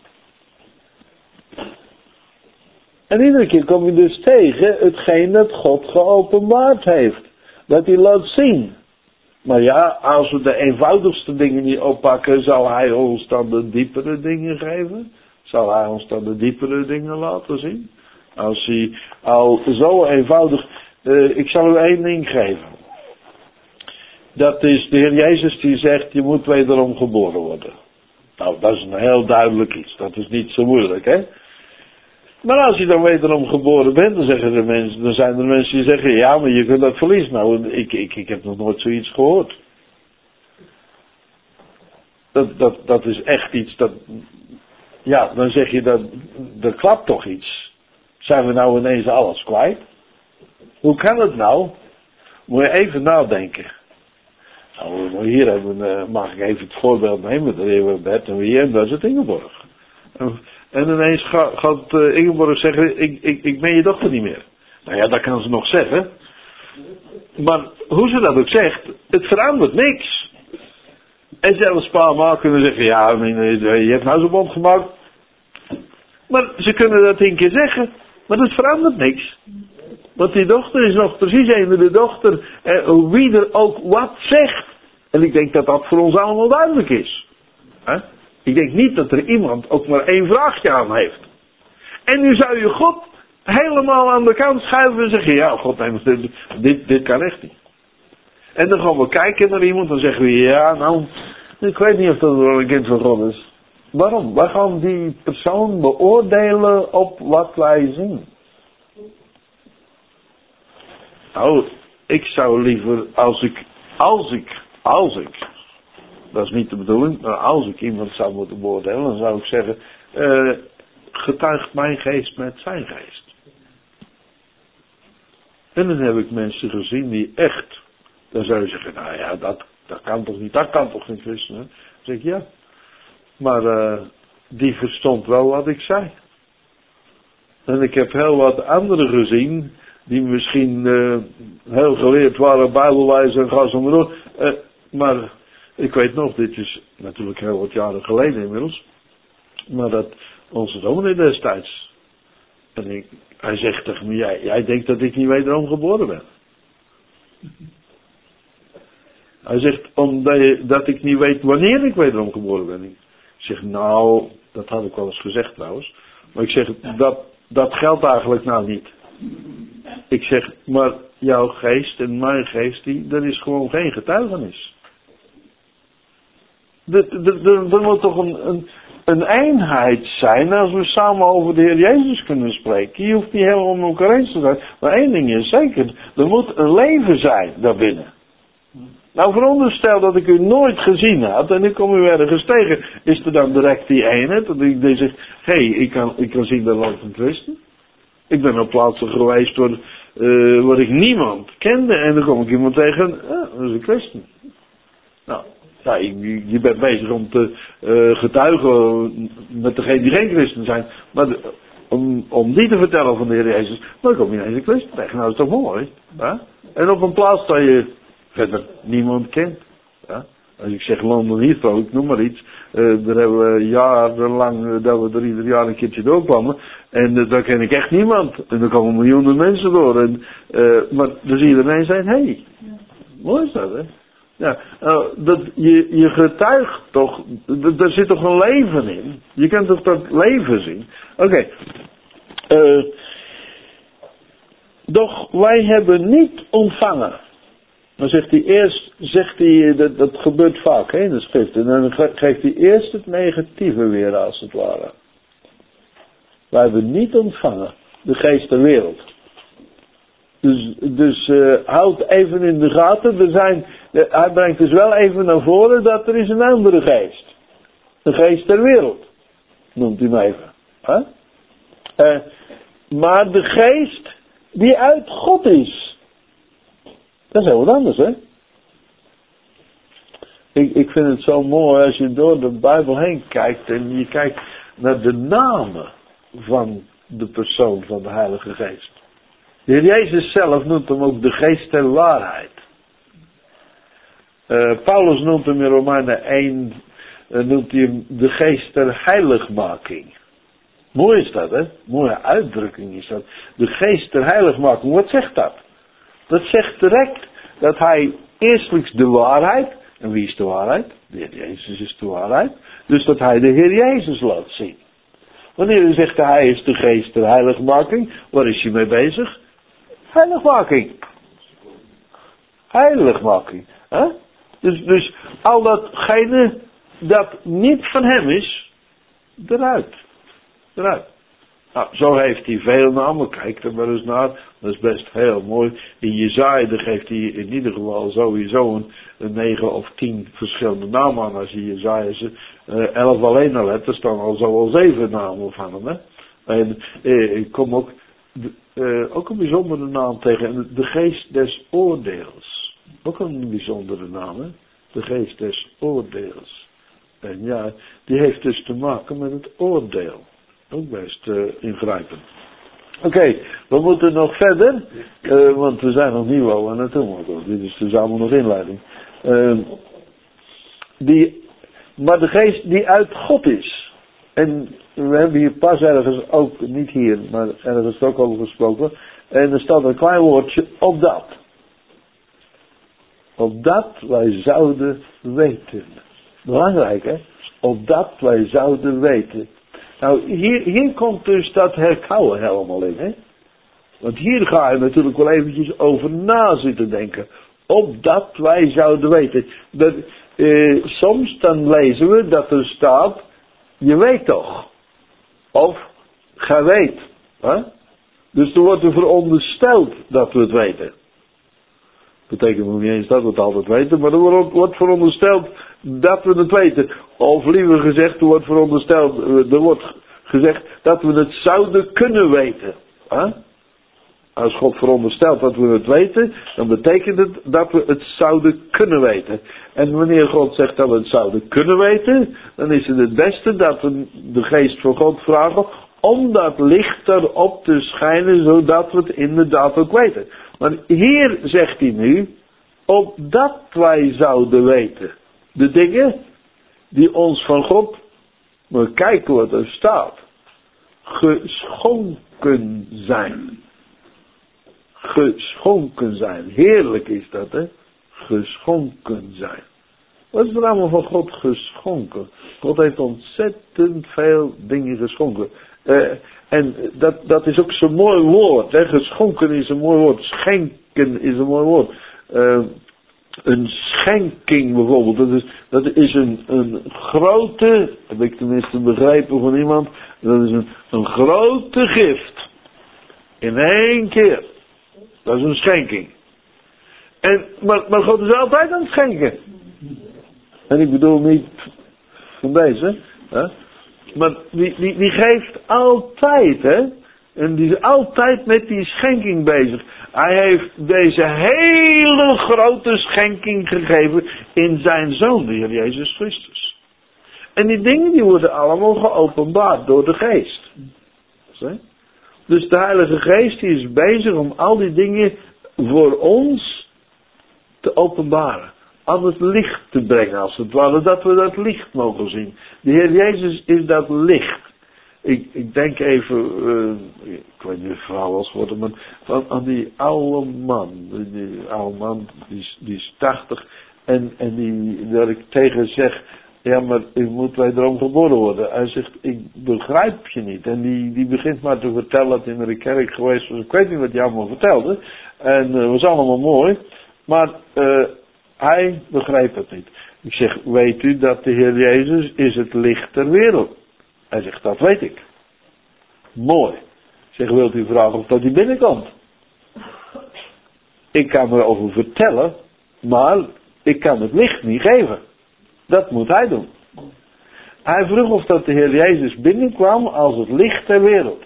En iedere keer kom je dus tegen hetgeen dat God geopenbaard heeft. Dat hij laat zien. Maar ja, als we de eenvoudigste dingen niet oppakken, zal hij ons dan de diepere dingen geven? Zal hij ons dan de diepere dingen laten zien? Als hij al zo eenvoudig... ik zal u één ding geven. Dat is de Heer Jezus die zegt, je moet wederom geboren worden. Nou, dat is een heel duidelijk iets. Dat is niet zo moeilijk, hè. Maar als je dan wederom geboren bent, dan zijn er mensen die zeggen, ja, maar je kunt dat verliezen. Nou, ik heb nog nooit zoiets gehoord. Dat is echt iets dat... Ja, dan zeg je, er klapt toch iets. Zijn we nou ineens alles kwijt? Hoe kan het nou? Moet je even nadenken. Nou, hier mag ik even het voorbeeld nemen. De heer Bert en wie en dat is het Ingeborg. En ineens gaat Ingeborg zeggen, ik ben je dochter niet meer. Nou ja, dat kan ze nog zeggen. Maar hoe ze dat ook zegt, het verandert niks. En zelfs pa en ma kunnen zeggen, ja, je hebt nou zo'n bond gemaakt. Maar ze kunnen dat 1 keer zeggen, maar het verandert niks. Want die dochter is nog precies de dochter, wie er ook wat zegt. En ik denk dat dat voor ons allemaal duidelijk is. Ik denk niet dat er iemand ook maar 1 vraagje aan heeft. En nu zou je God helemaal aan de kant schuiven en zeggen, ja, God, dit kan echt niet. En dan gaan we kijken naar iemand en zeggen we, ja, nou, ik weet niet of dat wel een kind van God is. Waarom? Wij gaan die persoon beoordelen op wat wij zien. Nou, ik zou liever, als ik, dat is niet de bedoeling, maar als ik iemand zou moeten beoordelen, dan zou ik zeggen, getuigt mijn geest met zijn geest. En dan heb ik mensen gezien die echt, dan zou je zeggen, nou ja, dat kan toch niet christen, hè? Dan zeg ik, ja, maar die verstond wel wat ik zei. En ik heb heel wat anderen gezien, die misschien heel geleerd waren, bijbelwijs en ga zo maar door. Maar ik weet nog, dit is natuurlijk heel wat jaren geleden inmiddels. Maar dat onze dominee destijds. En hij zegt tegen me, jij denkt dat ik niet wederom geboren ben. Hij zegt, omdat ik niet weet wanneer ik wederom geboren ben. Ik zeg, nou, dat had ik wel eens gezegd trouwens. Maar ik zeg, dat geldt eigenlijk nou niet. Ik zeg, maar jouw geest en mijn geest, er is gewoon geen getuigenis. Er moet toch een eenheid zijn als we samen over de Heer Jezus kunnen spreken. Je hoeft niet helemaal met elkaar eens te zijn. Maar 1 ding is zeker, er moet een leven zijn daarbinnen. Nou, veronderstel dat ik u nooit gezien had en ik kom u ergens tegen. Is er dan direct die eenheid? Dat ik zeg, ik kan zien dat loopt een christen. Ik ben op plaatsen geweest waar ik niemand kende en dan kom ik iemand tegen, dat is een christen. Nou, ja, je bent bezig om te getuigen met degenen die geen christen zijn, maar om die te vertellen van de Heer Jezus, dan kom je ineens een christen tegen. Nou, dat is toch mooi? Ja? En op een plaats dat je verder niemand kent. Ja? Als ik zeg London Heathrow, ik noem maar iets. Daar hebben we jarenlang dat we er ieder jaar een keertje doorkwamen. En daar ken ik echt niemand. En er komen miljoenen mensen door. Maar dan zie je ineens zijn, hey, mooi is dat, hè? Ja, je getuigt toch, er zit toch een leven in? Je kunt toch dat leven zien? Oké. Doch wij hebben niet ontvangen. Dan zegt hij, dat gebeurt vaak in de schrift. En dan geeft hij eerst het negatieve weer als het ware. Wij hebben niet ontvangen de geest der wereld. Dus houd even in de gaten. Hij brengt dus wel even naar voren dat er is een andere geest. De geest der wereld. Noemt hij hem even. Huh? Maar de geest die uit God is. Dat is heel wat anders, hè? Ik vind het zo mooi als je door de Bijbel heen kijkt en je kijkt naar de namen van de persoon van de Heilige Geest. De Heer Jezus zelf noemt hem ook de geest der waarheid. Paulus noemt hem in Romeinen 1, noemt hij hem de geest der heiligmaking. Mooi is dat, hè? Mooie uitdrukking is dat. De geest der heiligmaking, wat zegt dat? Dat zegt direct dat hij eerstelijks de waarheid, en wie is de waarheid? De Heer Jezus is de waarheid. Dus dat hij de Heer Jezus laat zien. Wanneer hij zegt hij is de geest der heiligmaking, waar is hij mee bezig? Heiligmaking. Heiligmaking. Huh? Dus al datgene dat niet van hem is, eruit. Nou, zo heeft hij veel namen. Kijk er maar eens naar. Dat is best heel mooi. In Jesaja geeft hij in ieder geval sowieso een 9 of 10 verschillende namen aan. Als je Jesaja 11 alleen al hebt, er staan al zo al 7 namen van hem. Hè? En ik kom ook een bijzondere naam tegen. De geest des oordeels. Ook een bijzondere naam. Hè? De geest des oordeels. En ja, die heeft dus te maken met het oordeel. Ook best ingrijpend. Oké, we moeten nog verder. Want we zijn nog niet wel aan het doen. Dit is dus allemaal nog inleiding. Maar de geest die uit God is. En we hebben hier pas ergens ook, niet hier, maar ergens ook over gesproken. En er staat een klein woordje, opdat. Opdat wij zouden weten. Belangrijk, hè? Opdat wij zouden weten. Nou, hier komt dus dat herkauwen helemaal in, hè. Want hier ga je natuurlijk wel eventjes over na zitten denken. Opdat wij zouden weten. Soms dan lezen we dat er staat, je weet toch. Of, gij weet. Hè? Dus er wordt er verondersteld dat we het weten. Betekent nog niet eens dat we het altijd weten, maar er wordt verondersteld dat we het weten. Of liever gezegd, er wordt gezegd dat we het zouden kunnen weten. Huh? Als God veronderstelt dat we het weten, dan betekent het dat we het zouden kunnen weten. En wanneer God zegt dat we het zouden kunnen weten, dan is het beste dat we de geest van God vragen om dat licht erop te schijnen, zodat we het inderdaad ook weten. Maar hier zegt hij nu, opdat wij zouden weten. De dingen die ons van God, maar kijken wat er staat, geschonken zijn. Geschonken zijn. Heerlijk is dat, hè? Geschonken zijn. Wat is er allemaal van God geschonken? God heeft ontzettend veel dingen geschonken. En dat is ook zo'n mooi woord. Hè? Geschonken is een mooi woord. Schenken is een mooi woord. Een schenking bijvoorbeeld. Dat is een grote, heb ik tenminste begrepen van iemand. Dat is een grote gift. In één keer. Dat is een schenking. Maar God is altijd aan het schenken. En ik bedoel niet van deze. Hè? Maar die geeft altijd, hè. En die is altijd met die schenking bezig. Hij heeft deze hele grote schenking gegeven in zijn Zoon, de Heer Jezus Christus. En die dingen die worden allemaal geopenbaard door de Geest. Dus de Heilige Geest die is bezig om al die dingen voor ons te openbaren. Aan het licht te brengen als het ware, dat we dat licht mogen zien. De Heer Jezus is dat licht. Ik denk even, ik weet niet of het verhaal was geworden, maar aan die oude man. Die oude man, die is 80 En dat ik tegen zeg, ja, maar u moet wederom geboren worden. Hij zegt, ik begrijp je niet. En die begint maar te vertellen dat hij in de kerk geweest was. Ik weet niet wat hij allemaal vertelde. En het was allemaal mooi. Maar hij begrijpt het niet. Ik zeg, weet u dat de Heer Jezus is het licht ter wereld? Hij zegt, dat weet ik. Mooi. Ik zeg, wilt u vragen of dat hij binnenkomt? Ik kan erover vertellen, maar ik kan het licht niet geven. Dat moet hij doen. Hij vroeg of dat de Heer Jezus binnenkwam als het licht ter wereld.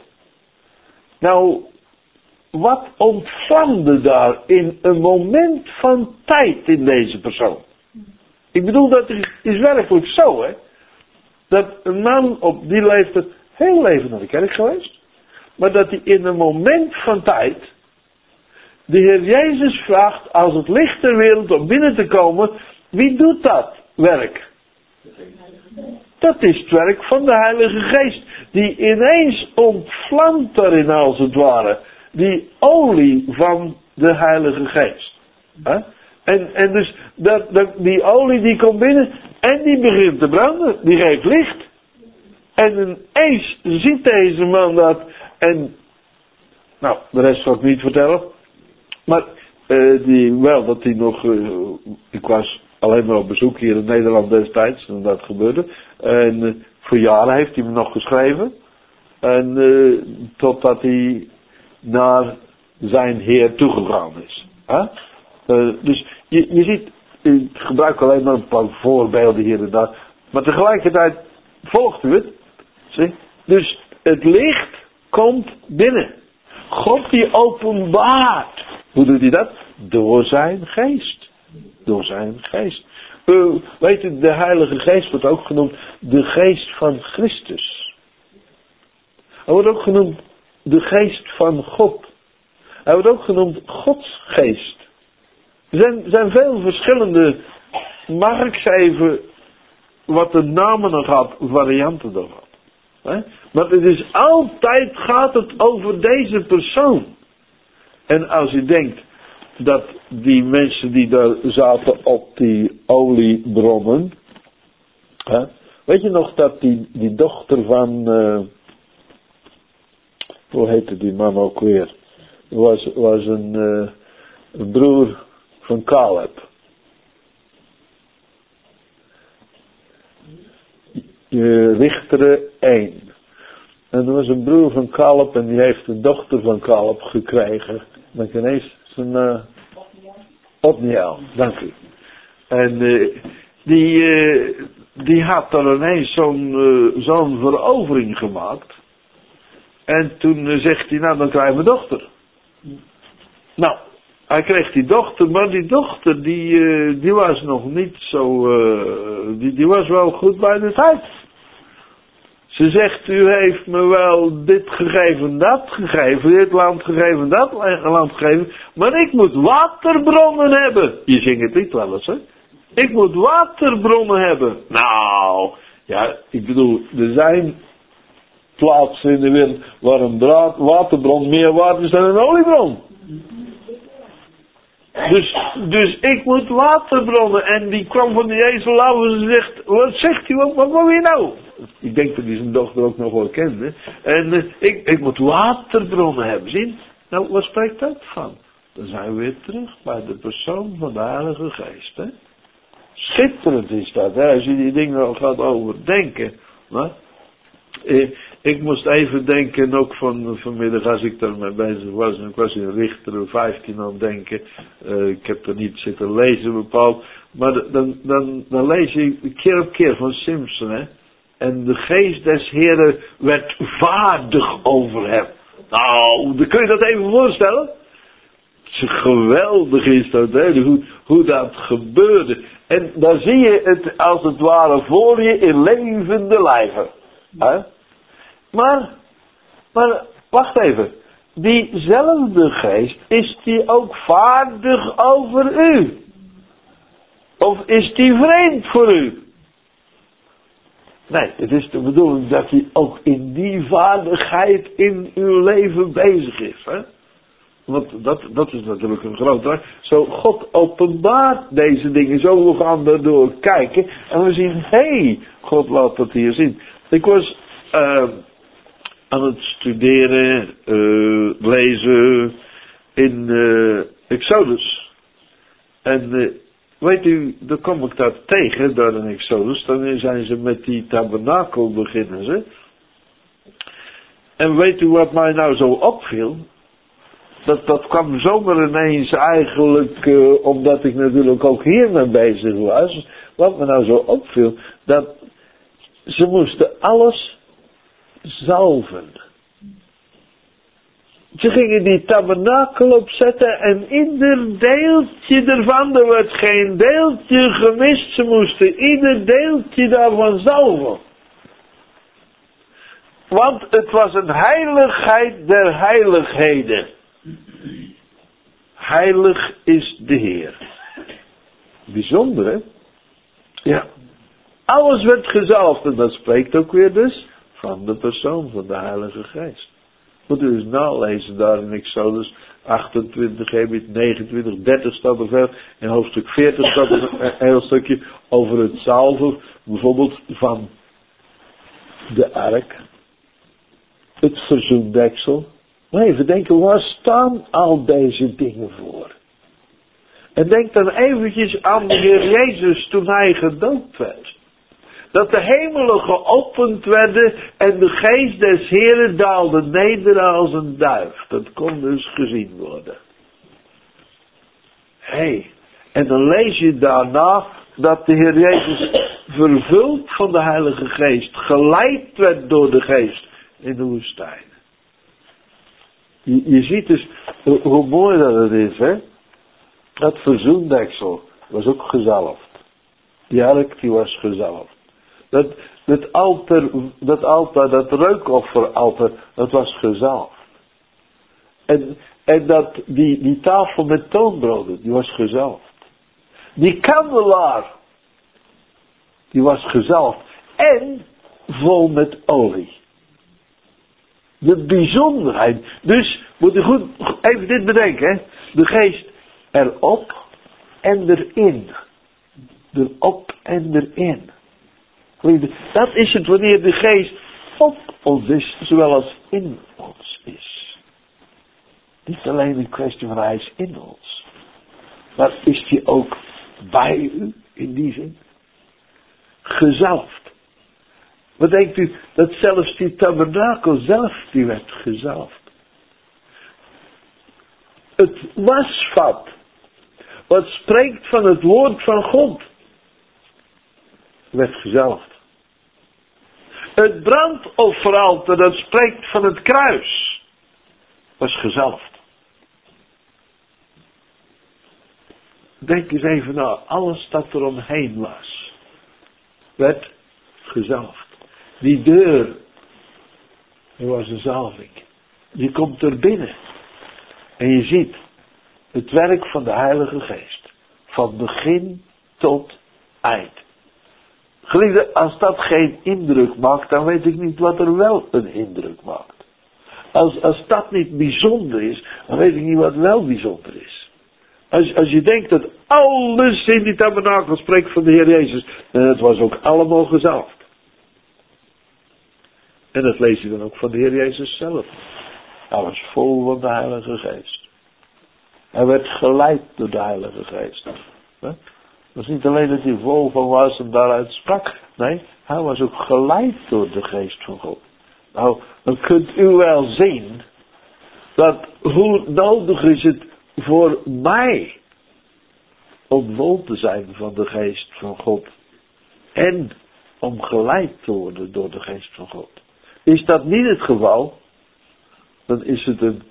Nou, wat ontvlamde daar in een moment van tijd in deze persoon? Ik bedoel, dat is werkelijk zo, hè. Dat een man op die leeftijd heel leven naar de kerk geweest. Maar dat hij in een moment van tijd de Heer Jezus vraagt als het licht ter wereld om binnen te komen. Wie doet dat werk? Dat is het werk van de Heilige Geest. Die ineens ontvlamt daarin als het ware. Die olie van de Heilige Geest. En dus die olie die komt binnen en die begint te branden. Die geeft licht. En ineens ziet deze man dat. En nou, de rest zal ik niet vertellen. Maar dat hij nog. Ik was alleen maar op bezoek hier in Nederland destijds. En dat gebeurde. En voor jaren heeft hij me nog geschreven. En totdat hij naar zijn Heer toegegaan is. Dus je ziet. Ik gebruik alleen maar een paar voorbeelden hier en daar. Maar tegelijkertijd volgt u het. Zie? Dus het licht komt binnen. God die openbaart. Hoe doet hij dat? Door zijn geest. Door zijn geest. Weet u, de Heilige Geest wordt ook genoemd de geest van Christus. Hij wordt ook genoemd de geest van God. Hij wordt ook genoemd Gods geest. Er zijn veel verschillende, mag ik ze even, wat de namen nog had, varianten ervan. Maar het is altijd, gaat het over deze persoon. En als je denkt dat die mensen die daar zaten op die oliebronnen. Weet je nog dat die dochter van, hoe heette die man ook weer? Was een broer van Caleb. Richteren 1. En er was een broer van Caleb en die heeft de dochter van Caleb gekregen. Dan kan ineens zijn Otniel, dank u. En die had dan ineens zo'n verovering gemaakt. En toen zegt hij, nou dan krijg je mijn dochter. Nou, hij kreeg die dochter, maar die dochter die was nog niet zo, die was wel goed bij de tijd. Ze zegt, u heeft me wel dit gegeven, dat gegeven, dit land gegeven, dat land gegeven, maar ik moet waterbronnen hebben. Je zingt het niet wel eens, hè? Ik moet waterbronnen hebben. Nou, ja, ik bedoel, er zijn plaatsen in de wereld waar een waterbron meer waard is dan een oliebron. Dus ik moet waterbronnen. En die kwam van de ezel af en ze zegt, wat zegt u, wat wil je nou? Ik denk dat hij zijn dochter ook nog wel kende. En ik moet waterbronnen hebben, zie. Nou, wat spreekt dat van? Dan zijn we weer terug bij de persoon van de Heilige Geest, hè. Schitterend is dat, hè, als je die dingen gaat overdenken. Maar, ik moest even denken, ook vanmiddag als ik daarmee bezig was, en ik was in Richteren 15 aan het denken, ik heb er niet zitten lezen bepaald, maar dan lees je keer op keer van Simpson, hè, en de geest des Heren werd vaardig over hem. Nou, dan kun je dat even voorstellen? Geweldig is dat, hè? Hoe dat gebeurde. En dan zie je het als het ware voor je in levende lijven. Maar, wacht even. Diezelfde geest, is die ook vaardig over u? Of is die vreemd voor u? Nee, het is de bedoeling dat hij ook in die vaardigheid in uw leven bezig is. Hè? Want dat is natuurlijk een groot draag. Zo, God openbaart deze dingen. Zo, we gaan daardoor kijken. En we zien, God laat dat hier zien. Ik was aan het studeren, lezen in Exodus. En weet u, dan kom ik daar tegen, daar in Exodus. Dan zijn ze met die tabernakel beginnen ze. En weet u wat mij nou zo opviel? Dat kwam zomaar ineens eigenlijk, omdat ik natuurlijk ook hiermee bezig was. Wat me nou zo opviel, dat ze moesten alles zalven. Ze gingen die tabernakel opzetten en ieder deeltje ervan, er werd geen deeltje gemist. Ze moesten ieder deeltje daarvan zalven. Want het was een heiligheid der heiligheden. Heilig is de Heer. Bijzonder, hè? Ja. Alles werd gezalfd en dat spreekt ook weer dus van de persoon van de Heilige Geest. Moet u eens nalezen daar in Exodus 28, 29, 30 staat er verder. In hoofdstuk 40 staat er een heel stukje over het zalven. Bijvoorbeeld van de ark. Het verzoendeksel. Maar even denken, waar staan al deze dingen voor? En denk dan eventjes aan de Heer Jezus toen hij gedoopt werd. Dat de hemelen geopend werden en de geest des Heeren daalde neder als een duif. Dat kon dus gezien worden. En dan lees je daarna dat de Heer Jezus vervuld van de Heilige Geest, geleid werd door de Geest in de woestijn. Je ziet dus hoe mooi dat het is, hè? Dat verzoendeksel was ook gezalfd. Die ark die was gezalfd. Dat altaar, dat reukofferaltaar, dat was gezalfd. En dat die tafel met toonbroden, die was gezalfd. Die kandelaar, die was gezalfd. En vol met olie. De bijzonderheid. Dus moet je goed even dit bedenken. Hè? De geest erop en erin. Erop en erin. Dat is het wanneer de geest op ons is, zowel als in ons is. Niet alleen een kwestie van hij is in ons. Maar is hij ook bij u in die zin? Gezalfd. Wat denkt u, dat zelfs die tabernakel zelf, die werd gezalfd. Het wasvat, wat spreekt van het woord van God, werd gezalfd. Het brandofferaltaar, dat spreekt van het kruis, was gezalfd. Denk eens even na, alles dat er omheen was, werd gezalfd. Die deur, dat was een zalving. Je komt er binnen. En je ziet het werk van de Heilige Geest. Van begin tot eind. Geliefde, als dat geen indruk maakt, dan weet ik niet wat er wel een indruk maakt. Als dat niet bijzonder is, dan weet ik niet wat wel bijzonder is. Als je denkt dat alles in die tabernakel spreekt van de Heer Jezus, en het was ook allemaal gezalfd. En dat lees je dan ook van de Heer Jezus zelf. Hij was vol van de Heilige Geest. Hij werd geleid door de Heilige Geest. Het was niet alleen dat hij vol van was en daaruit sprak. Nee, hij was ook geleid door de Geest van God. Nou, dan kunt u wel zien dat hoe nodig is het voor mij om vol te zijn van de Geest van God. En om geleid te worden door de Geest van God. Is dat niet het geval, dan is het een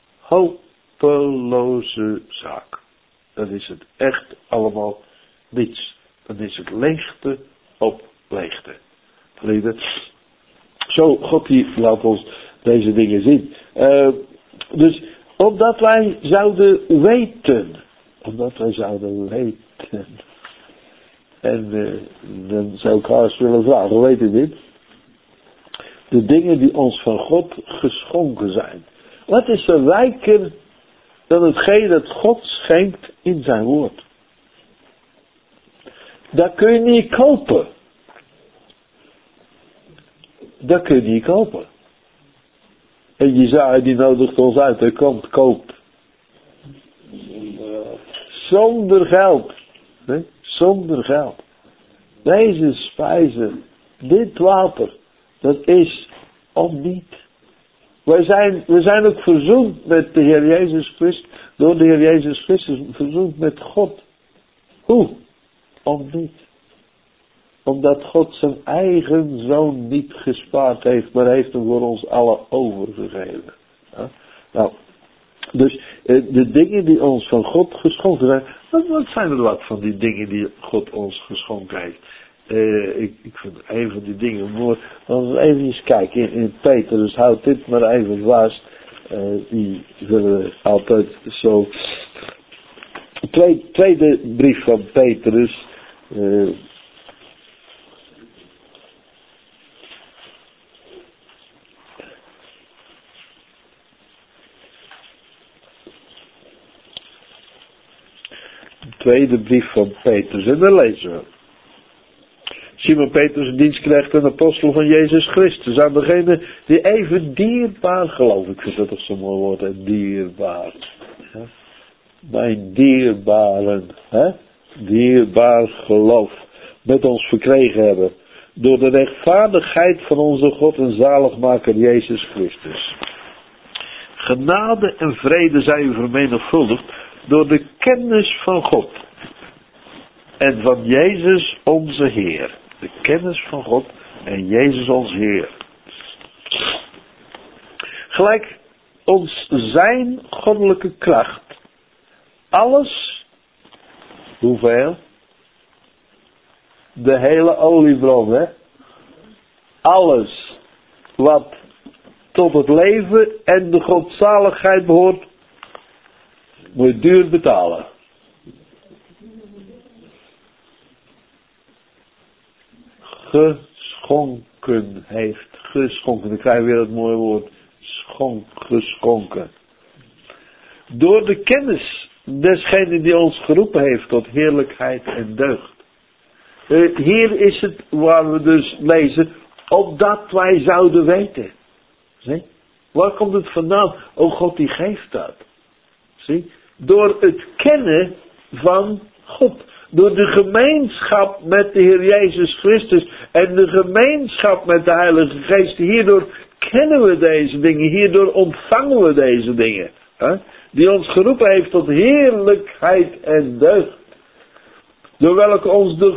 hopeloze zaak. Dan is het echt allemaal niets. Dan is het leegte op leegte. Geliefde, zo, God die laat ons deze dingen zien. Dus, omdat wij zouden weten. En dan zou ik haast willen vragen, weet u dit? De dingen die ons van God geschonken zijn. Wat is er rijker dan hetgeen dat God schenkt in zijn woord. Dat kun je niet kopen. Dat kun je niet kopen. En Jesaja die nodigt ons uit, hij komt, koop. Zonder geld. Nee? Zonder geld. Deze spijzen, dit water, dat is om niet. We zijn ook verzoend met de Heer Jezus Christus, door de Heer Jezus Christus verzoend met God. Hoe? Om niet. Omdat God zijn eigen zoon niet gespaard heeft, maar heeft hem voor ons allen overgegeven. Ja? Nou, dus de dingen die ons van God geschonken zijn, wat zijn er wat van die dingen die God ons geschonken heeft? Ik vind een van die dingen mooi. Als we even kijken in Petrus, houd dit maar even vast. Die willen we altijd zo. Tweede brief van Petrus. Tweede brief van Petrus. En dan lezen we. Simon Petrus, een dienstknecht en apostel van Jezus Christus. Aan degene die even dierbaar geloof. Ik vind dat toch zo'n mooi woord, hè? Dierbaar. Ja? Mijn dierbaren, hè? Dierbaar geloof. Met ons verkregen hebben. Door de rechtvaardigheid van onze God en zaligmaker Jezus Christus. Genade en vrede zijn u vermenigvuldigd door de kennis van God. En van Jezus onze Heer. De kennis van God en Jezus onze Heer. Gelijk ons zijn goddelijke kracht. Alles. Hoeveel? De hele oliebron, hè? Alles wat tot het leven en de godzaligheid behoort, moet je duur betalen. Geschonken heeft. Geschonken. Dan krijg je weer het mooie woord. Geschonken. Door de kennis desgene die ons geroepen heeft tot heerlijkheid en deugd. Hier is het waar we dus lezen. Opdat wij zouden weten. Zie? Waar komt het vandaan? O God die geeft dat. Zie? Door het kennen van God. Door de gemeenschap met de Heer Jezus Christus. En de gemeenschap met de Heilige Geest. Hierdoor kennen we deze dingen. Hierdoor ontvangen we deze dingen. Hè? Die ons geroepen heeft tot heerlijkheid en deugd. Door welke ons de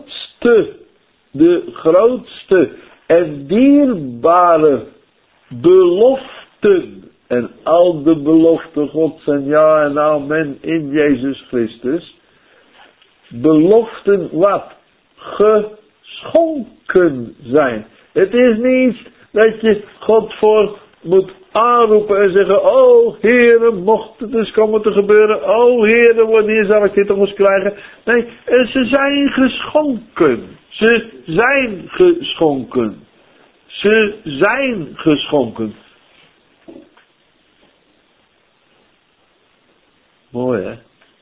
grootste en dierbare beloften. En al de beloften Gods zijn ja en amen in Jezus Christus. Beloften wat? Geschonken zijn. Het is niet dat je God voor moet aanroepen en zeggen, oh Heere, mocht het dus komen te gebeuren, oh Heere, wanneer zal ik dit nog eens krijgen? Nee, ze zijn geschonken. Ze zijn geschonken. Ze zijn geschonken. Mooi, hè?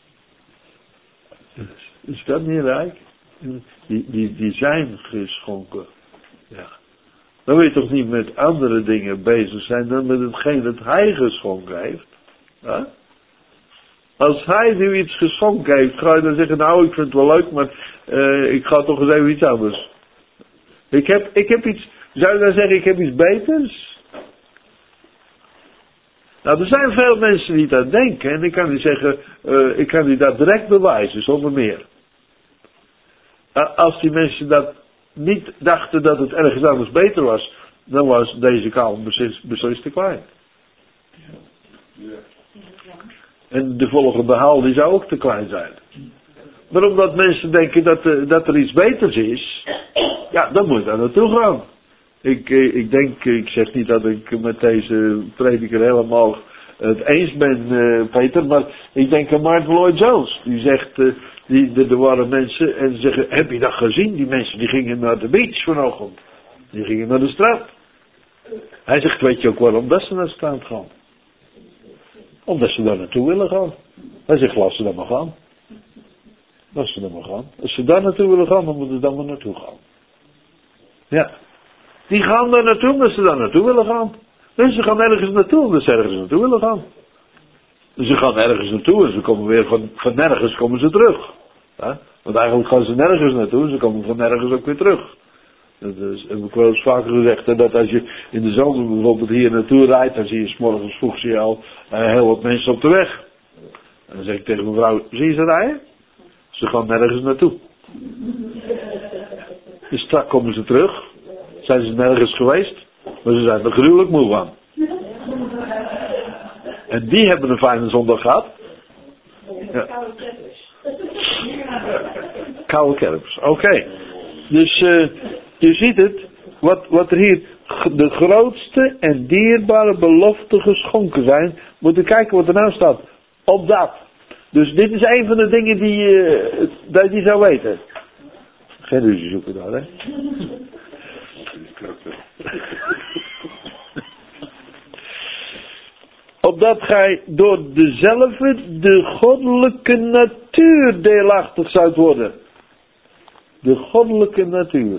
Is dat niet rijk? Die zijn geschonken. Ja. Dan wil je toch niet met andere dingen bezig zijn dan met hetgeen dat hij geschonken heeft. Ja? Als hij nu iets geschonken heeft, ga je dan zeggen, nou ik vind het wel leuk, maar ik ga toch eens even iets anders. Ik heb iets, zou je dan zeggen, ik heb iets beters? Nou, er zijn veel mensen die dat denken en ik kan die zeggen, ik kan die dat direct bewijzen, zonder meer. Als die mensen dat niet dachten dat het ergens anders beter was, dan was deze kamer beslist te klein. En de volgende haal die zou ook te klein zijn. Maar omdat mensen denken dat er iets beters is, ja, dan moet je daar naartoe gaan. Ik zeg niet dat ik met deze prediker helemaal het eens ben, Peter, maar ik denk aan Martin Lloyd Jones. Die zegt, er waren mensen en ze zeggen, heb je dat gezien? Die mensen die gingen naar de beach vanochtend. Die gingen naar de strand. Hij zegt, weet je ook waarom dat ze naar het strand gaan? Omdat ze daar naartoe willen gaan. Hij zegt, laat ze dan maar gaan. Laat ze dan maar gaan. Als ze daar naartoe willen gaan, dan moeten ze dan maar naartoe gaan. Ja. Die gaan daar naartoe omdat ze daar naartoe willen gaan. Mensen gaan ergens naartoe omdat ze ergens naartoe willen gaan. Dus ze gaan ergens naartoe en ze komen weer van nergens komen ze terug. Ja? Want eigenlijk gaan ze nergens naartoe en ze komen van nergens ook weer terug. Dat heb ik wel eens vaker gezegd. Hè, dat als je in de zomer bijvoorbeeld hier naartoe rijdt, dan zie je 's morgens vroeg zie je al heel wat mensen op de weg. En dan zeg ik tegen mijn vrouw, zie je ze rijden? Ze gaan nergens naartoe. Dus straks komen ze terug. Zijn ze nergens geweest. Maar ze zijn er gruwelijk moe van. En die hebben een fijne zondag gehad. Ja. Koude kermis. Oké. Dus je ziet het. Wat er hier de grootste en dierbare beloften geschonken zijn. Moet je kijken wat er nou staat. Op dat. Dus dit is een van de dingen die je zou weten. Geen ruzie zoeken daar, hè. Opdat gij door dezelfde de goddelijke natuur deelachtig zoudt worden. De goddelijke natuur.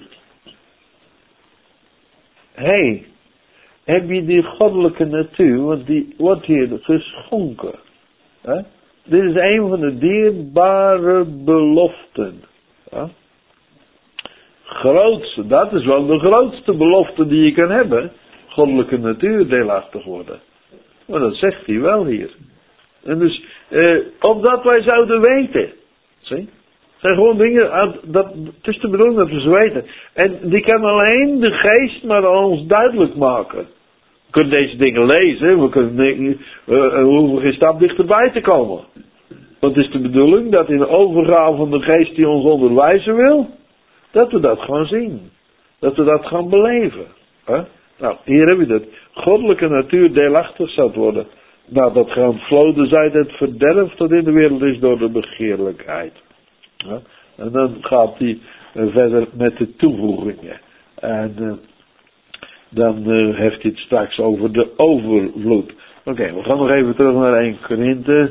Heb je die goddelijke natuur, want die wordt hier geschonken. Hè? Dit is een van de dierbare beloften. Ja? Grootste, dat is wel de grootste belofte die je kan hebben. Goddelijke natuur deelachtig worden. Maar dat zegt hij wel hier. En dus, opdat wij zouden weten. Zie? Het zijn gewoon dingen, het is de bedoeling dat we ze weten. En die kan alleen de geest maar ons duidelijk maken. We kunnen deze dingen lezen, we hoeven geen stap dichterbij te komen. Want het is de bedoeling dat in de overgave van de geest die ons onderwijzen wil, dat we dat gaan zien. Dat we dat gaan beleven. Huh? Nou, hier heb je dat. Goddelijke natuur deelachtig zou worden. Nou, dat gij ontvloden zijt het verderf dat in de wereld is door de begeerlijkheid. Ja? En dan gaat hij verder met de toevoegingen. En dan heeft hij het straks over de overvloed. Oké, we gaan nog even terug naar 1 Korinthe.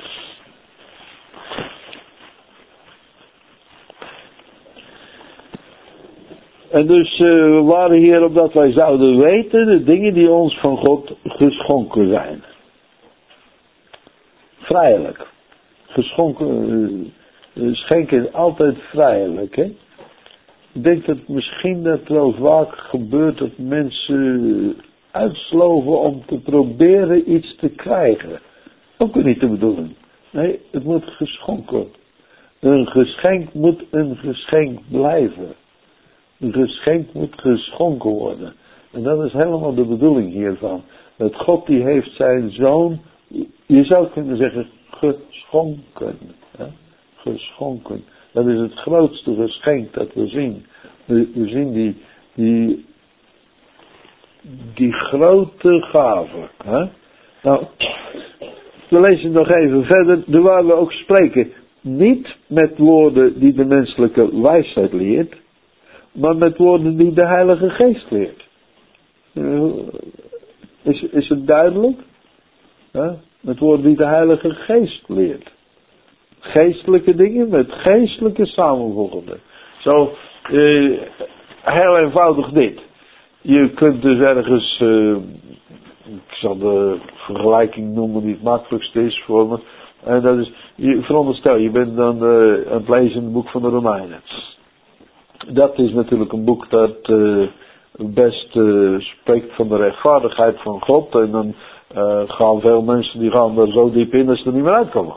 En dus we waren hier opdat wij zouden weten de dingen die ons van God geschonken zijn. Vrijelijk. Geschonken, schenken is altijd vrijelijk. Hè? Ik denk dat misschien dat wel vaak gebeurt dat mensen uitsloven om te proberen iets te krijgen. Ook niet de bedoeling. Nee, het moet geschonken. Een geschenk moet een geschenk blijven. Een geschenk moet geschonken worden. En dat is helemaal de bedoeling hiervan. Dat God die heeft zijn zoon, je zou kunnen zeggen, geschonken. Ja? Geschonken. Dat is het grootste geschenk dat we zien. We zien die grote gave. Hè? Nou, we lezen nog even verder. Daar waar we ook spreken. Niet met woorden die de menselijke wijsheid leert. Maar met woorden die de Heilige Geest leert. Is het duidelijk? Ja? Met woorden die de Heilige Geest leert. Geestelijke dingen met geestelijke samenvoegingen. Zo, heel eenvoudig dit. Je kunt dus ergens, ik zal de vergelijking noemen die het makkelijkste is voor me. En dat is, veronderstel, je bent dan aan het lezen in het boek van de Romeinen. Dat is natuurlijk een boek dat best spreekt van de rechtvaardigheid van God. En dan gaan veel mensen die gaan er zo diep in dat ze er niet meer uitkomen.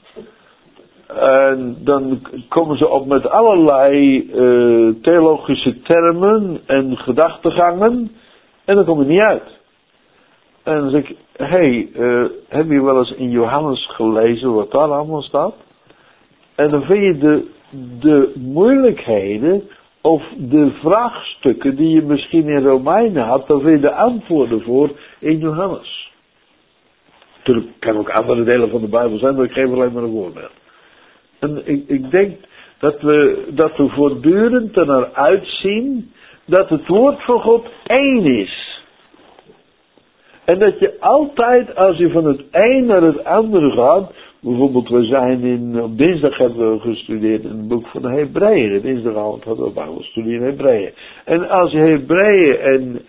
En dan komen ze op met allerlei theologische termen en gedachtegangen. En dan kom je niet uit. En dan zeg ik, heb je wel eens in Johannes gelezen wat daar allemaal staat? En dan vind je de moeilijkheden of de vraagstukken die je misschien in Romeinen had, dan vind je de antwoorden voor in Johannes. Natuurlijk kan ook andere delen van de Bijbel zijn, maar ik geef alleen maar een voorbeeld. En ik denk dat we voortdurend ernaar uitzien dat het woord van God één is. En dat je altijd, als je van het een naar het andere gaat, bijvoorbeeld we zijn op dinsdag hebben we gestudeerd in het boek van de Hebreeën. Dinsdagavond hadden we Bijbelstudie in Hebreeën. En als je Hebreeën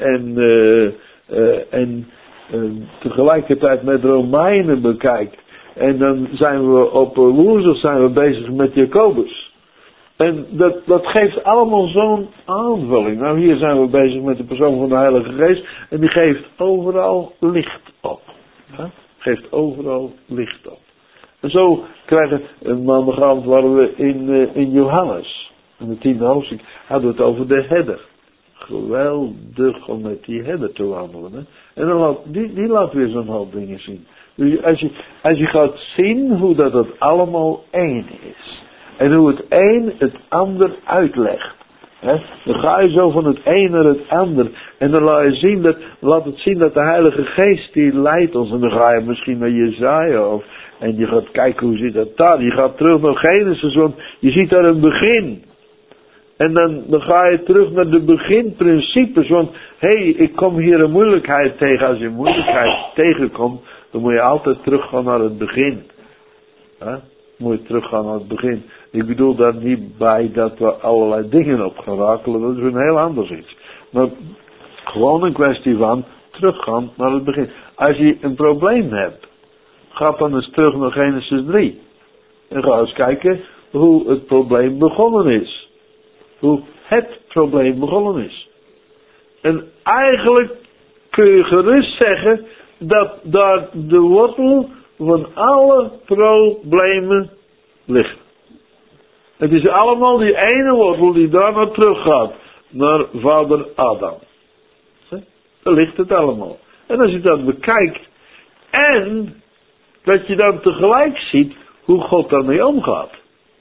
en tegelijkertijd met Romeinen bekijkt, en dan zijn we op woensdag bezig met Jacobus. En dat geeft allemaal zo'n aanvulling. Nou, hier zijn we bezig met de persoon van de Heilige Geest. En die geeft overal licht op. Geeft overal licht op. En zo krijgen een maandagavond waren we in Johannes. In de 10e hoofdstuk hadden we het over de herder. Geweldig om met die herder te wandelen. Hè? En dan die laat weer zo'n hoop dingen zien. Dus als je gaat zien hoe dat allemaal één is. En hoe het een het ander uitlegt. He? Dan ga je zo van het een naar het ander. En dan laat het zien dat de Heilige Geest die leidt ons. En dan ga je misschien naar Jesaja. En je gaat kijken hoe zit dat daar. Je gaat terug naar Genesis. Want je ziet daar een begin. En dan ga je terug naar de beginprincipes. Want ik kom hier een moeilijkheid tegen. Als je een moeilijkheid tegenkomt. Dan moet je altijd teruggaan naar het begin. Moet je teruggaan naar het begin. Ik bedoel daar niet bij dat we allerlei dingen op gaan rakelen. Dat is een heel anders iets. Maar gewoon een kwestie van teruggaan naar het begin. Als je een probleem hebt. Ga dan eens terug naar Genesis 3. En ga eens kijken hoe het probleem begonnen is. Hoe het probleem begonnen is. En eigenlijk kun je gerust zeggen dat daar de wortel van alle problemen ligt. Het is allemaal die ene wortel die daar naar terug gaat. Naar vader Adam. Daar ligt het allemaal. En als je dat bekijkt. En dat je dan tegelijk ziet hoe God daarmee omgaat.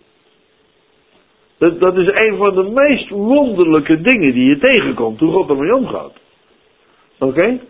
Dat is een van de meest wonderlijke dingen die je tegenkomt. Hoe God daarmee omgaat. Oké?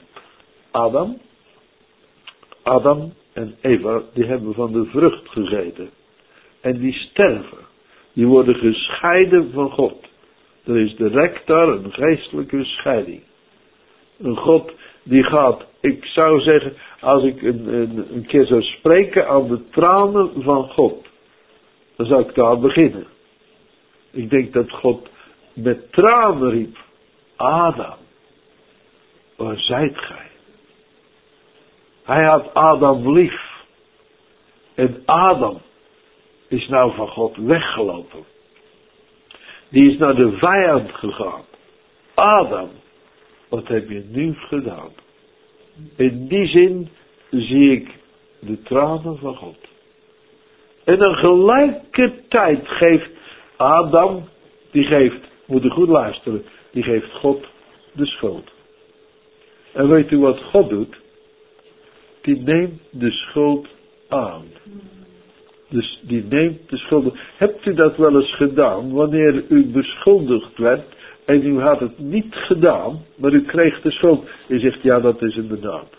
Adam en Eva, die hebben van de vrucht gegeten. En die sterven. Die worden gescheiden van God. Er is direct daar een geestelijke scheiding. Een God die gaat, ik zou zeggen, als ik een keer zou spreken aan de tranen van God. Dan zou ik daar beginnen. Ik denk dat God met tranen riep. Adam, waar zijt gij? Hij had Adam lief. En Adam is nou van God weggelopen. Die is naar de vijand gegaan. Adam, wat heb je nu gedaan? In die zin zie ik de tranen van God. En dan gelijkertijd geeft Adam, moet u goed luisteren, die geeft God de schuld. En weet u wat God doet? Die neemt de schuld aan. Dus die neemt de schuld. Hebt u dat wel eens gedaan, wanneer u beschuldigd werd en u had het niet gedaan, maar u kreeg de schuld. U zegt, ja, dat is inderdaad.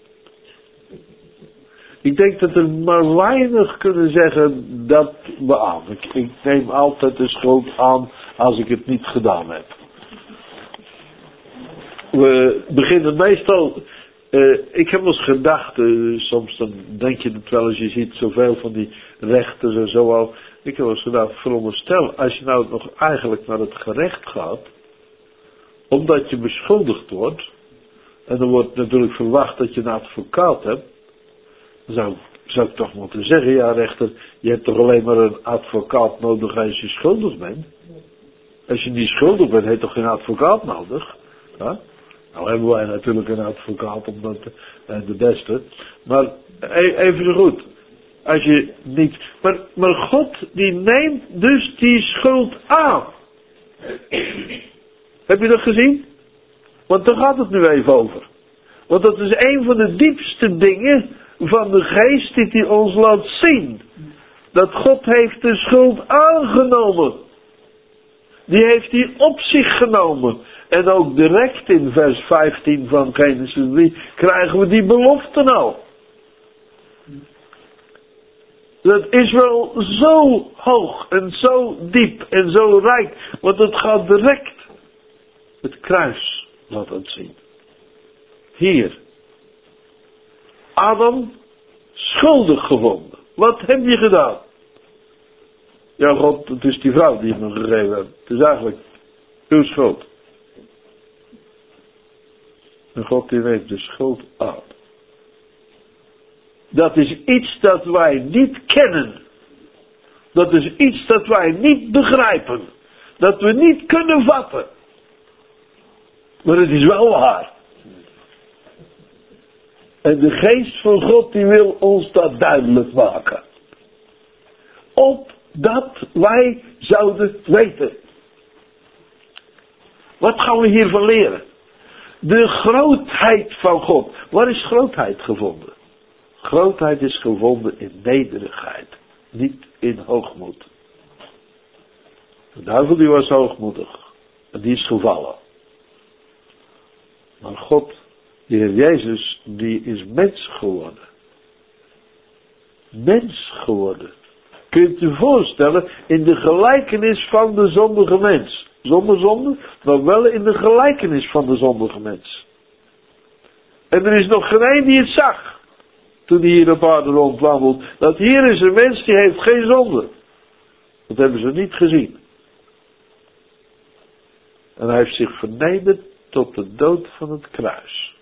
Ik denk dat er maar weinig kunnen zeggen, dat beaam ik. Ik neem altijd de schuld aan als ik het niet gedaan heb. We beginnen meestal, ik heb wel eens gedacht, soms dan denk je het wel als je ziet zoveel van die rechters en zo al. Ik heb wel eens gedacht, veronderstel, als je nou nog eigenlijk naar het gerecht gaat, omdat je beschuldigd wordt, en er wordt natuurlijk verwacht dat je een advocaat hebt, dan zou ik toch moeten zeggen, ja rechter, je hebt toch alleen maar een advocaat nodig als je schuldig bent? Als je niet schuldig bent, heb je toch geen advocaat nodig? Ja? Nou hebben wij natuurlijk een advocaat, omdat de beste. Maar even zo goed. Als je niet. Maar God die neemt dus die schuld aan. Heb je dat gezien? Want daar gaat het nu even over. Want dat is een van de diepste dingen van de geest die hij ons laat zien. Dat God heeft de schuld aangenomen. Die heeft hij op zich genomen. En ook direct in vers 15 van Genesis 3 krijgen we die belofte nou. Dat is wel zo hoog en zo diep en zo rijk. Want het gaat direct het kruis laten zien. Hier Adam schuldig gevonden. Wat heb je gedaan? Ja, God, het is die vrouw die je me gegeven hebt. Het is eigenlijk uw schuld. En God die neemt de schuld aan. Dat is iets dat wij niet kennen. Dat is iets dat wij niet begrijpen. Dat we niet kunnen vatten. Maar het is wel waar. En de geest van God die wil ons dat duidelijk maken. Opdat wij zouden weten. Wat gaan we hiervan leren? De grootheid van God. Waar is grootheid gevonden? Grootheid is gevonden in nederigheid. Niet in hoogmoed. De duivel die was hoogmoedig. En die is gevallen. Maar God, de Heer Jezus, die is mens geworden. Mens geworden. Kun je het je voorstellen in de gelijkenis van de zondige mens. Zonder zonde, maar wel in de gelijkenis van de zondige mens. En er is nog geen een die het zag. Toen hij hier op aarde rondwandelt. Dat hier is een mens die heeft geen zonde. Dat hebben ze niet gezien. En hij heeft zich vernederd tot de dood van het kruis.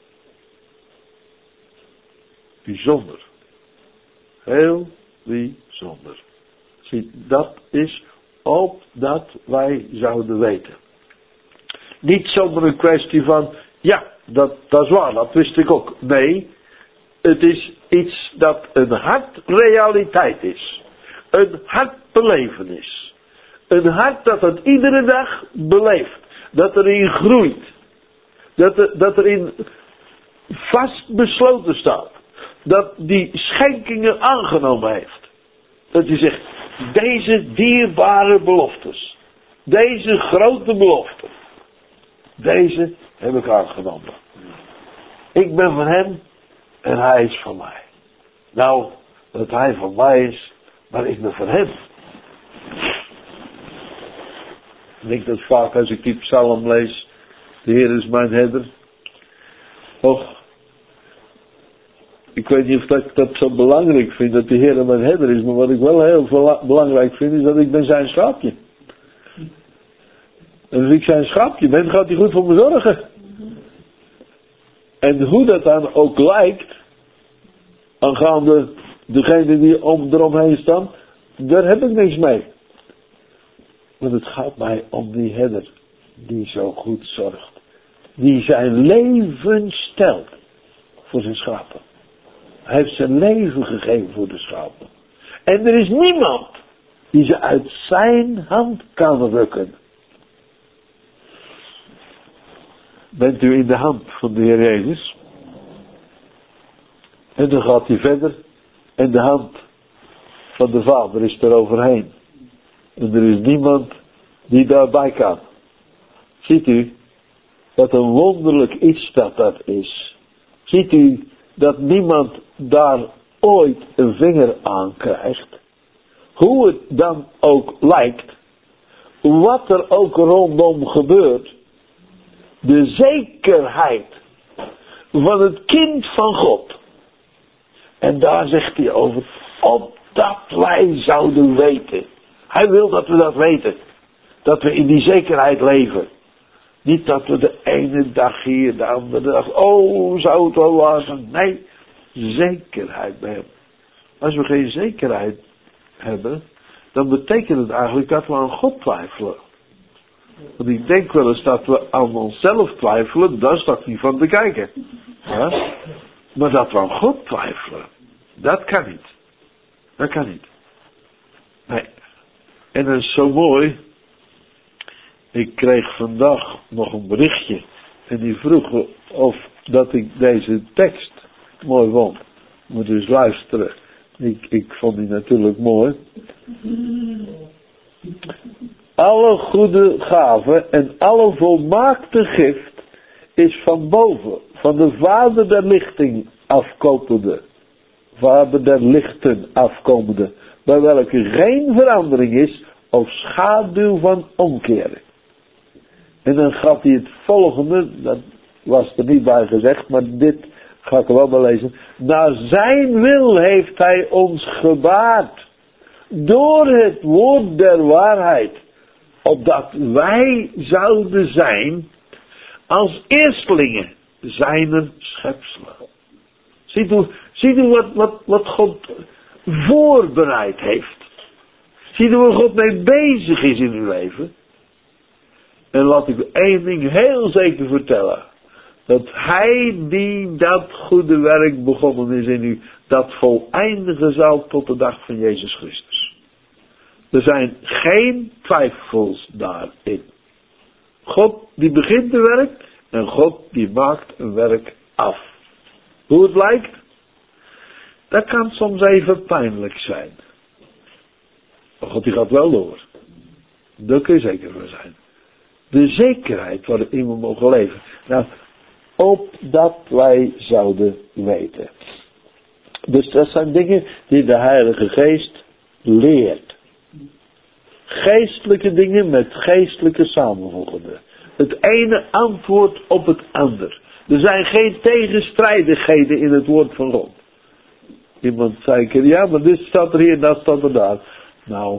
Bijzonder. Heel bijzonder. Zie, dat is opdat wij zouden weten. Niet zomaar een kwestie van, ja, dat is waar, dat wist ik ook. Nee, het is iets dat een hartrealiteit is. Een hartbelevenis. Een hart dat het iedere dag beleeft. Dat erin groeit. Dat erin vast besloten staat. Dat die schenkingen aangenomen heeft. Dat je zegt, deze dierbare beloftes. Deze grote beloften. Deze heb ik aangenomen. Ik ben van hem en hij is van mij. Nou, dat hij van mij is, maar ik ben van hem. Ik denk dat vaak als ik die psalm lees, de Heer is mijn herder. Och, ik weet niet of ik dat zo belangrijk vind, dat de Heer mijn herder is, maar wat ik wel heel belangrijk vind, is dat ik ben zijn schaapje. En als ik zijn schaapje ben, gaat hij goed voor me zorgen. En hoe dat dan ook lijkt, aangaande degene die eromheen staan, daar heb ik niks mee. Want het gaat mij om die herder, die zo goed zorgt. Die zijn leven stelt voor zijn schapen. Hij heeft zijn leven gegeven voor de schapen. En er is niemand die ze uit zijn hand kan rukken. Bent u in de hand van de Heer Jezus? En dan gaat hij verder. En de hand van de Vader is er overheen. En er is niemand die daarbij kan. Ziet u, wat een wonderlijk iets dat is. Ziet u dat niemand daar ooit een vinger aan krijgt. Hoe het dan ook lijkt. Wat er ook rondom gebeurt. De zekerheid van het kind van God. En daar zegt hij over. Opdat wij zouden weten. Hij wil dat we dat weten. Dat we in die zekerheid leven. Niet dat we de ene dag hier, de andere dag. Oh, zou het wel waar zijn? Nee, zekerheid bij hem. Als we geen zekerheid hebben, dan betekent het eigenlijk dat we aan God twijfelen. Want ik denk wel eens dat we aan onszelf twijfelen, daar staat niet van te kijken. Ja? Maar dat we aan God twijfelen, dat kan niet. Dat kan niet. Nee. En dat is zo mooi. Ik kreeg vandaag nog een berichtje. En die vroeg of dat ik deze tekst mooi vond. Moet dus luisteren. Ik vond die natuurlijk mooi. Alle goede gaven en alle volmaakte gift is van boven. Van de Vader der lichting afkomende. Vader der lichten afkomende. Bij welke geen verandering is of schaduw van omkering. En dan gaat hij het volgende, dat was er niet bij gezegd, maar dit ga ik er wel bij lezen. Naar zijn wil heeft hij ons gebaard. Door het woord der waarheid. Opdat wij zouden zijn als eerstelingen zijner schepselen. Ziet u wat God voorbereid heeft. Ziet u waar God mee bezig is in uw leven. En laat ik u één ding heel zeker vertellen. Dat hij die dat goede werk begonnen is in u, dat voleindigen zal tot de dag van Jezus Christus. Er zijn geen twijfels daarin. God die begint een werk en God die maakt een werk af. Hoe het lijkt, dat kan soms even pijnlijk zijn. Maar God die gaat wel door. Daar kun je zeker van zijn. De zekerheid waarin we mogen leven. Nou, opdat wij zouden weten. Dus dat zijn dingen die de Heilige Geest leert. Geestelijke dingen met geestelijke samenvoegingen. Het ene antwoord op het ander. Er zijn geen tegenstrijdigheden in het woord van God. Iemand zei een keer, ja, maar dit staat er hier en dat staat er daar. Nou,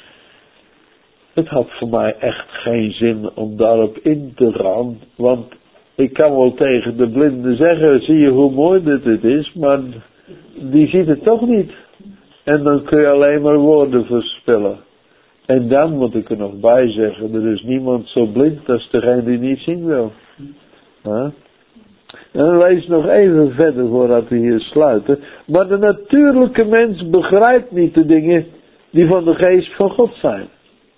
het had voor mij echt geen zin om daarop in te gaan. Want ik kan wel tegen de blinde zeggen, zie je hoe mooi dit is, maar die ziet het toch niet. En dan kun je alleen maar woorden verspillen. En dan moet ik er nog bij zeggen, er is niemand zo blind als degene die niet zien wil. Huh? En dan lees nog even verder voordat we hier sluiten. Maar de natuurlijke mens begrijpt niet de dingen die van de geest van God zijn.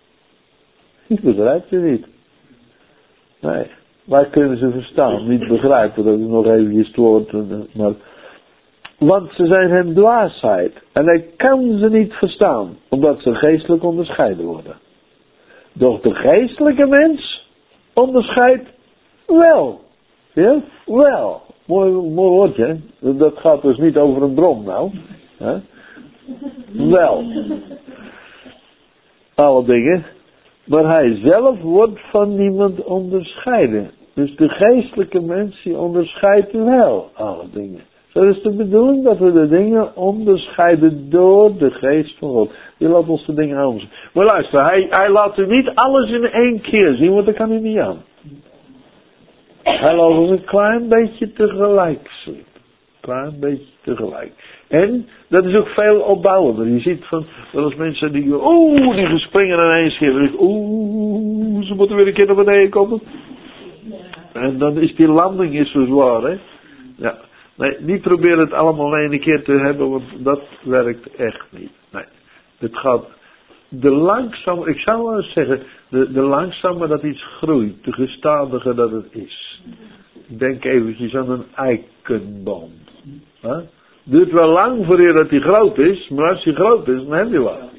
Die begrijpt ze niet. Nee, wij kunnen ze verstaan, niet begrijpen, dat is nog even het woord. Maar, want ze zijn hem dwaasheid. En hij kan ze niet verstaan, omdat ze geestelijk onderscheiden worden. Doch de geestelijke mens onderscheidt wel. Ja? Wel. Mooi woordje, hè? Dat gaat dus niet over een bron nou. Hè? Wel. Alle dingen. Maar hij zelf wordt van niemand onderscheiden. Dus de geestelijke mens die onderscheidt wel alle dingen. Dat is de bedoeling dat we de dingen onderscheiden door de geest van God. Die laat ons de dingen anders. Maar luister, hij laat u niet alles in één keer zien, want dat kan hij niet aan. Hij laat ons een klein beetje tegelijk zien. Klein beetje tegelijk. En dat is ook veel opbouwender. Je ziet van, dat als mensen die springen ineens keer. Ze moeten weer een keer naar beneden komen. En dan is die landing zo zwaar, hè. Ja. Nee, niet proberen het allemaal in één keer te hebben, want dat werkt echt niet. Nee. Het gaat, ik zou wel eens zeggen, de langzamer dat iets groeit, de gestadiger dat het is. Denk eventjes aan een eikenboom. Huh? Duurt wel lang voordat hij groot is, maar als hij groot is, dan heb je wat.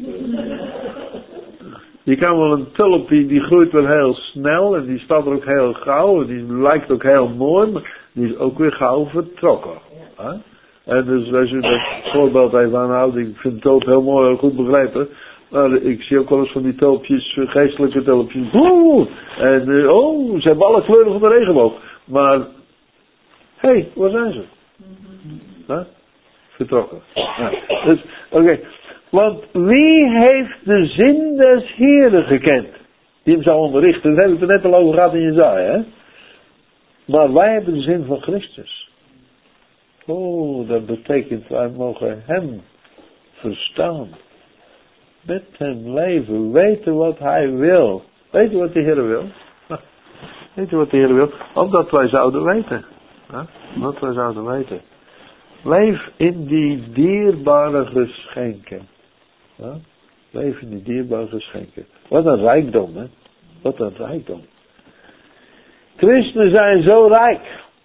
Je kan wel een tulp, die groeit wel heel snel en die staat er ook heel gauw en die lijkt ook heel mooi, maar die is ook weer gauw vertrokken. Huh? En dus als je dat voorbeeld even aanhoudt, ik vind het tulp heel mooi, heel goed begrepen. Maar ik zie ook wel eens van die tulpjes, geestelijke tulpjes. En ze hebben alle kleuren van de regenboog. Maar, hé, waar zijn ze? Huh? Vertrokken. Ja. Dus, oké. Want wie heeft de zin des Heeren gekend? Die hem zou onderrichten. Dat heb ik er net al over gehad in Jesaja, hè? Maar wij hebben de zin van Christus. Dat betekent wij mogen hem verstaan. Met hem leven. Weten wat hij wil. Weet je wat de Heer wil? Nou, weet je wat de Heer wil? Omdat wij zouden weten. Omdat wij zouden weten. Leef in die dierbare geschenken. Leef in die dierbare geschenken. Wat een rijkdom, hè? Wat een rijkdom. Christenen zijn zo rijk.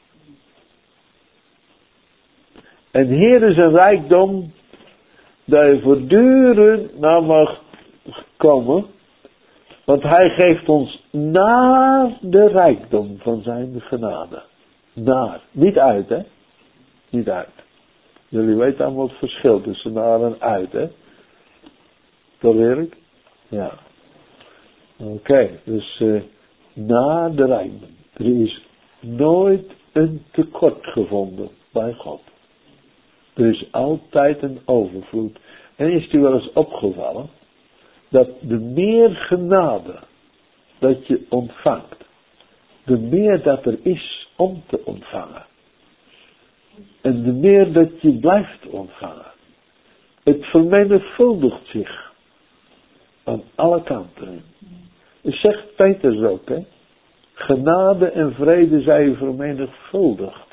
En hier is een rijkdom dat je voortdurend naar mag komen. Want hij geeft ons naar de rijkdom van zijn genade. Naar. Niet uit, hè? Niet uit. Jullie weten allemaal het verschil tussen naar en uit, hè? Toch, Erik? Ja. Oké, dus naar de rijkdom. Er is nooit een tekort gevonden bij God. Er is altijd een overvloed. En is het u wel eens opgevallen dat de meer genade dat je ontvangt, de meer dat er is om te ontvangen. En de meer dat je blijft ontvangen. Het vermenigvuldigt zich aan alle kanten. Zegt Petrus ook, hè? Genade en vrede zij vermenigvuldigd.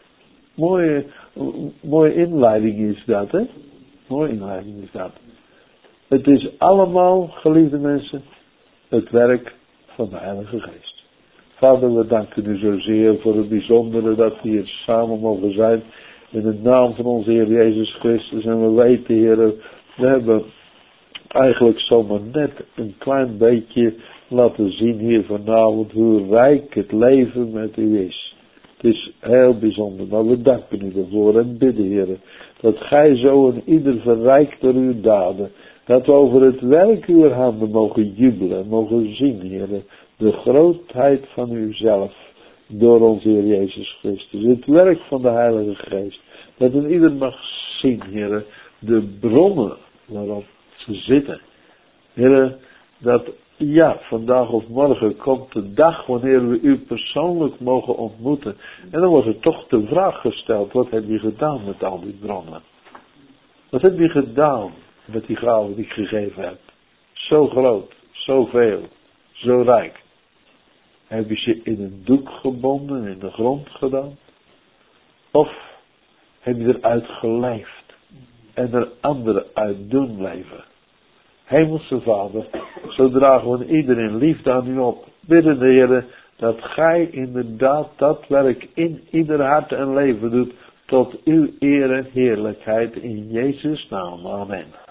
Mooie inleiding is dat, hè? Mooie inleiding is dat. Het is allemaal, geliefde mensen, het werk van de Heilige Geest. Vader, we danken u zozeer voor het bijzondere dat we hier samen mogen zijn. In de naam van onze Heer Jezus Christus. En we weten, Heer, we hebben eigenlijk zomaar net een klein beetje laten zien hier vanavond hoe rijk het leven met u is. Het is heel bijzonder, maar we danken u ervoor en bidden, Heer, dat gij zo en ieder verrijkt door uw daden, dat we over het werk uw handen mogen jubelen en mogen zien, Heer, de grootheid van uzelf door onze Heer Jezus Christus. Het werk van de Heilige Geest, dat een ieder mag zien, Heer, de bronnen waarop ze zitten. Heer, dat ja, vandaag of morgen komt de dag wanneer we u persoonlijk mogen ontmoeten. En dan wordt er toch de vraag gesteld, wat heb je gedaan met al die bronnen? Wat heb je gedaan met die gaven die ik gegeven heb? Zo groot, zoveel, zo rijk. Heb je ze in een doek gebonden, in de grond gedaan? Of heb je eruit geleefd en er anderen uit doen leven? Hemelse Vader, zo dragen we iedereen liefde aan u op. Bidden de Heer dat gij inderdaad dat werk in ieder hart en leven doet tot uw eer en heerlijkheid in Jezus' naam. Amen.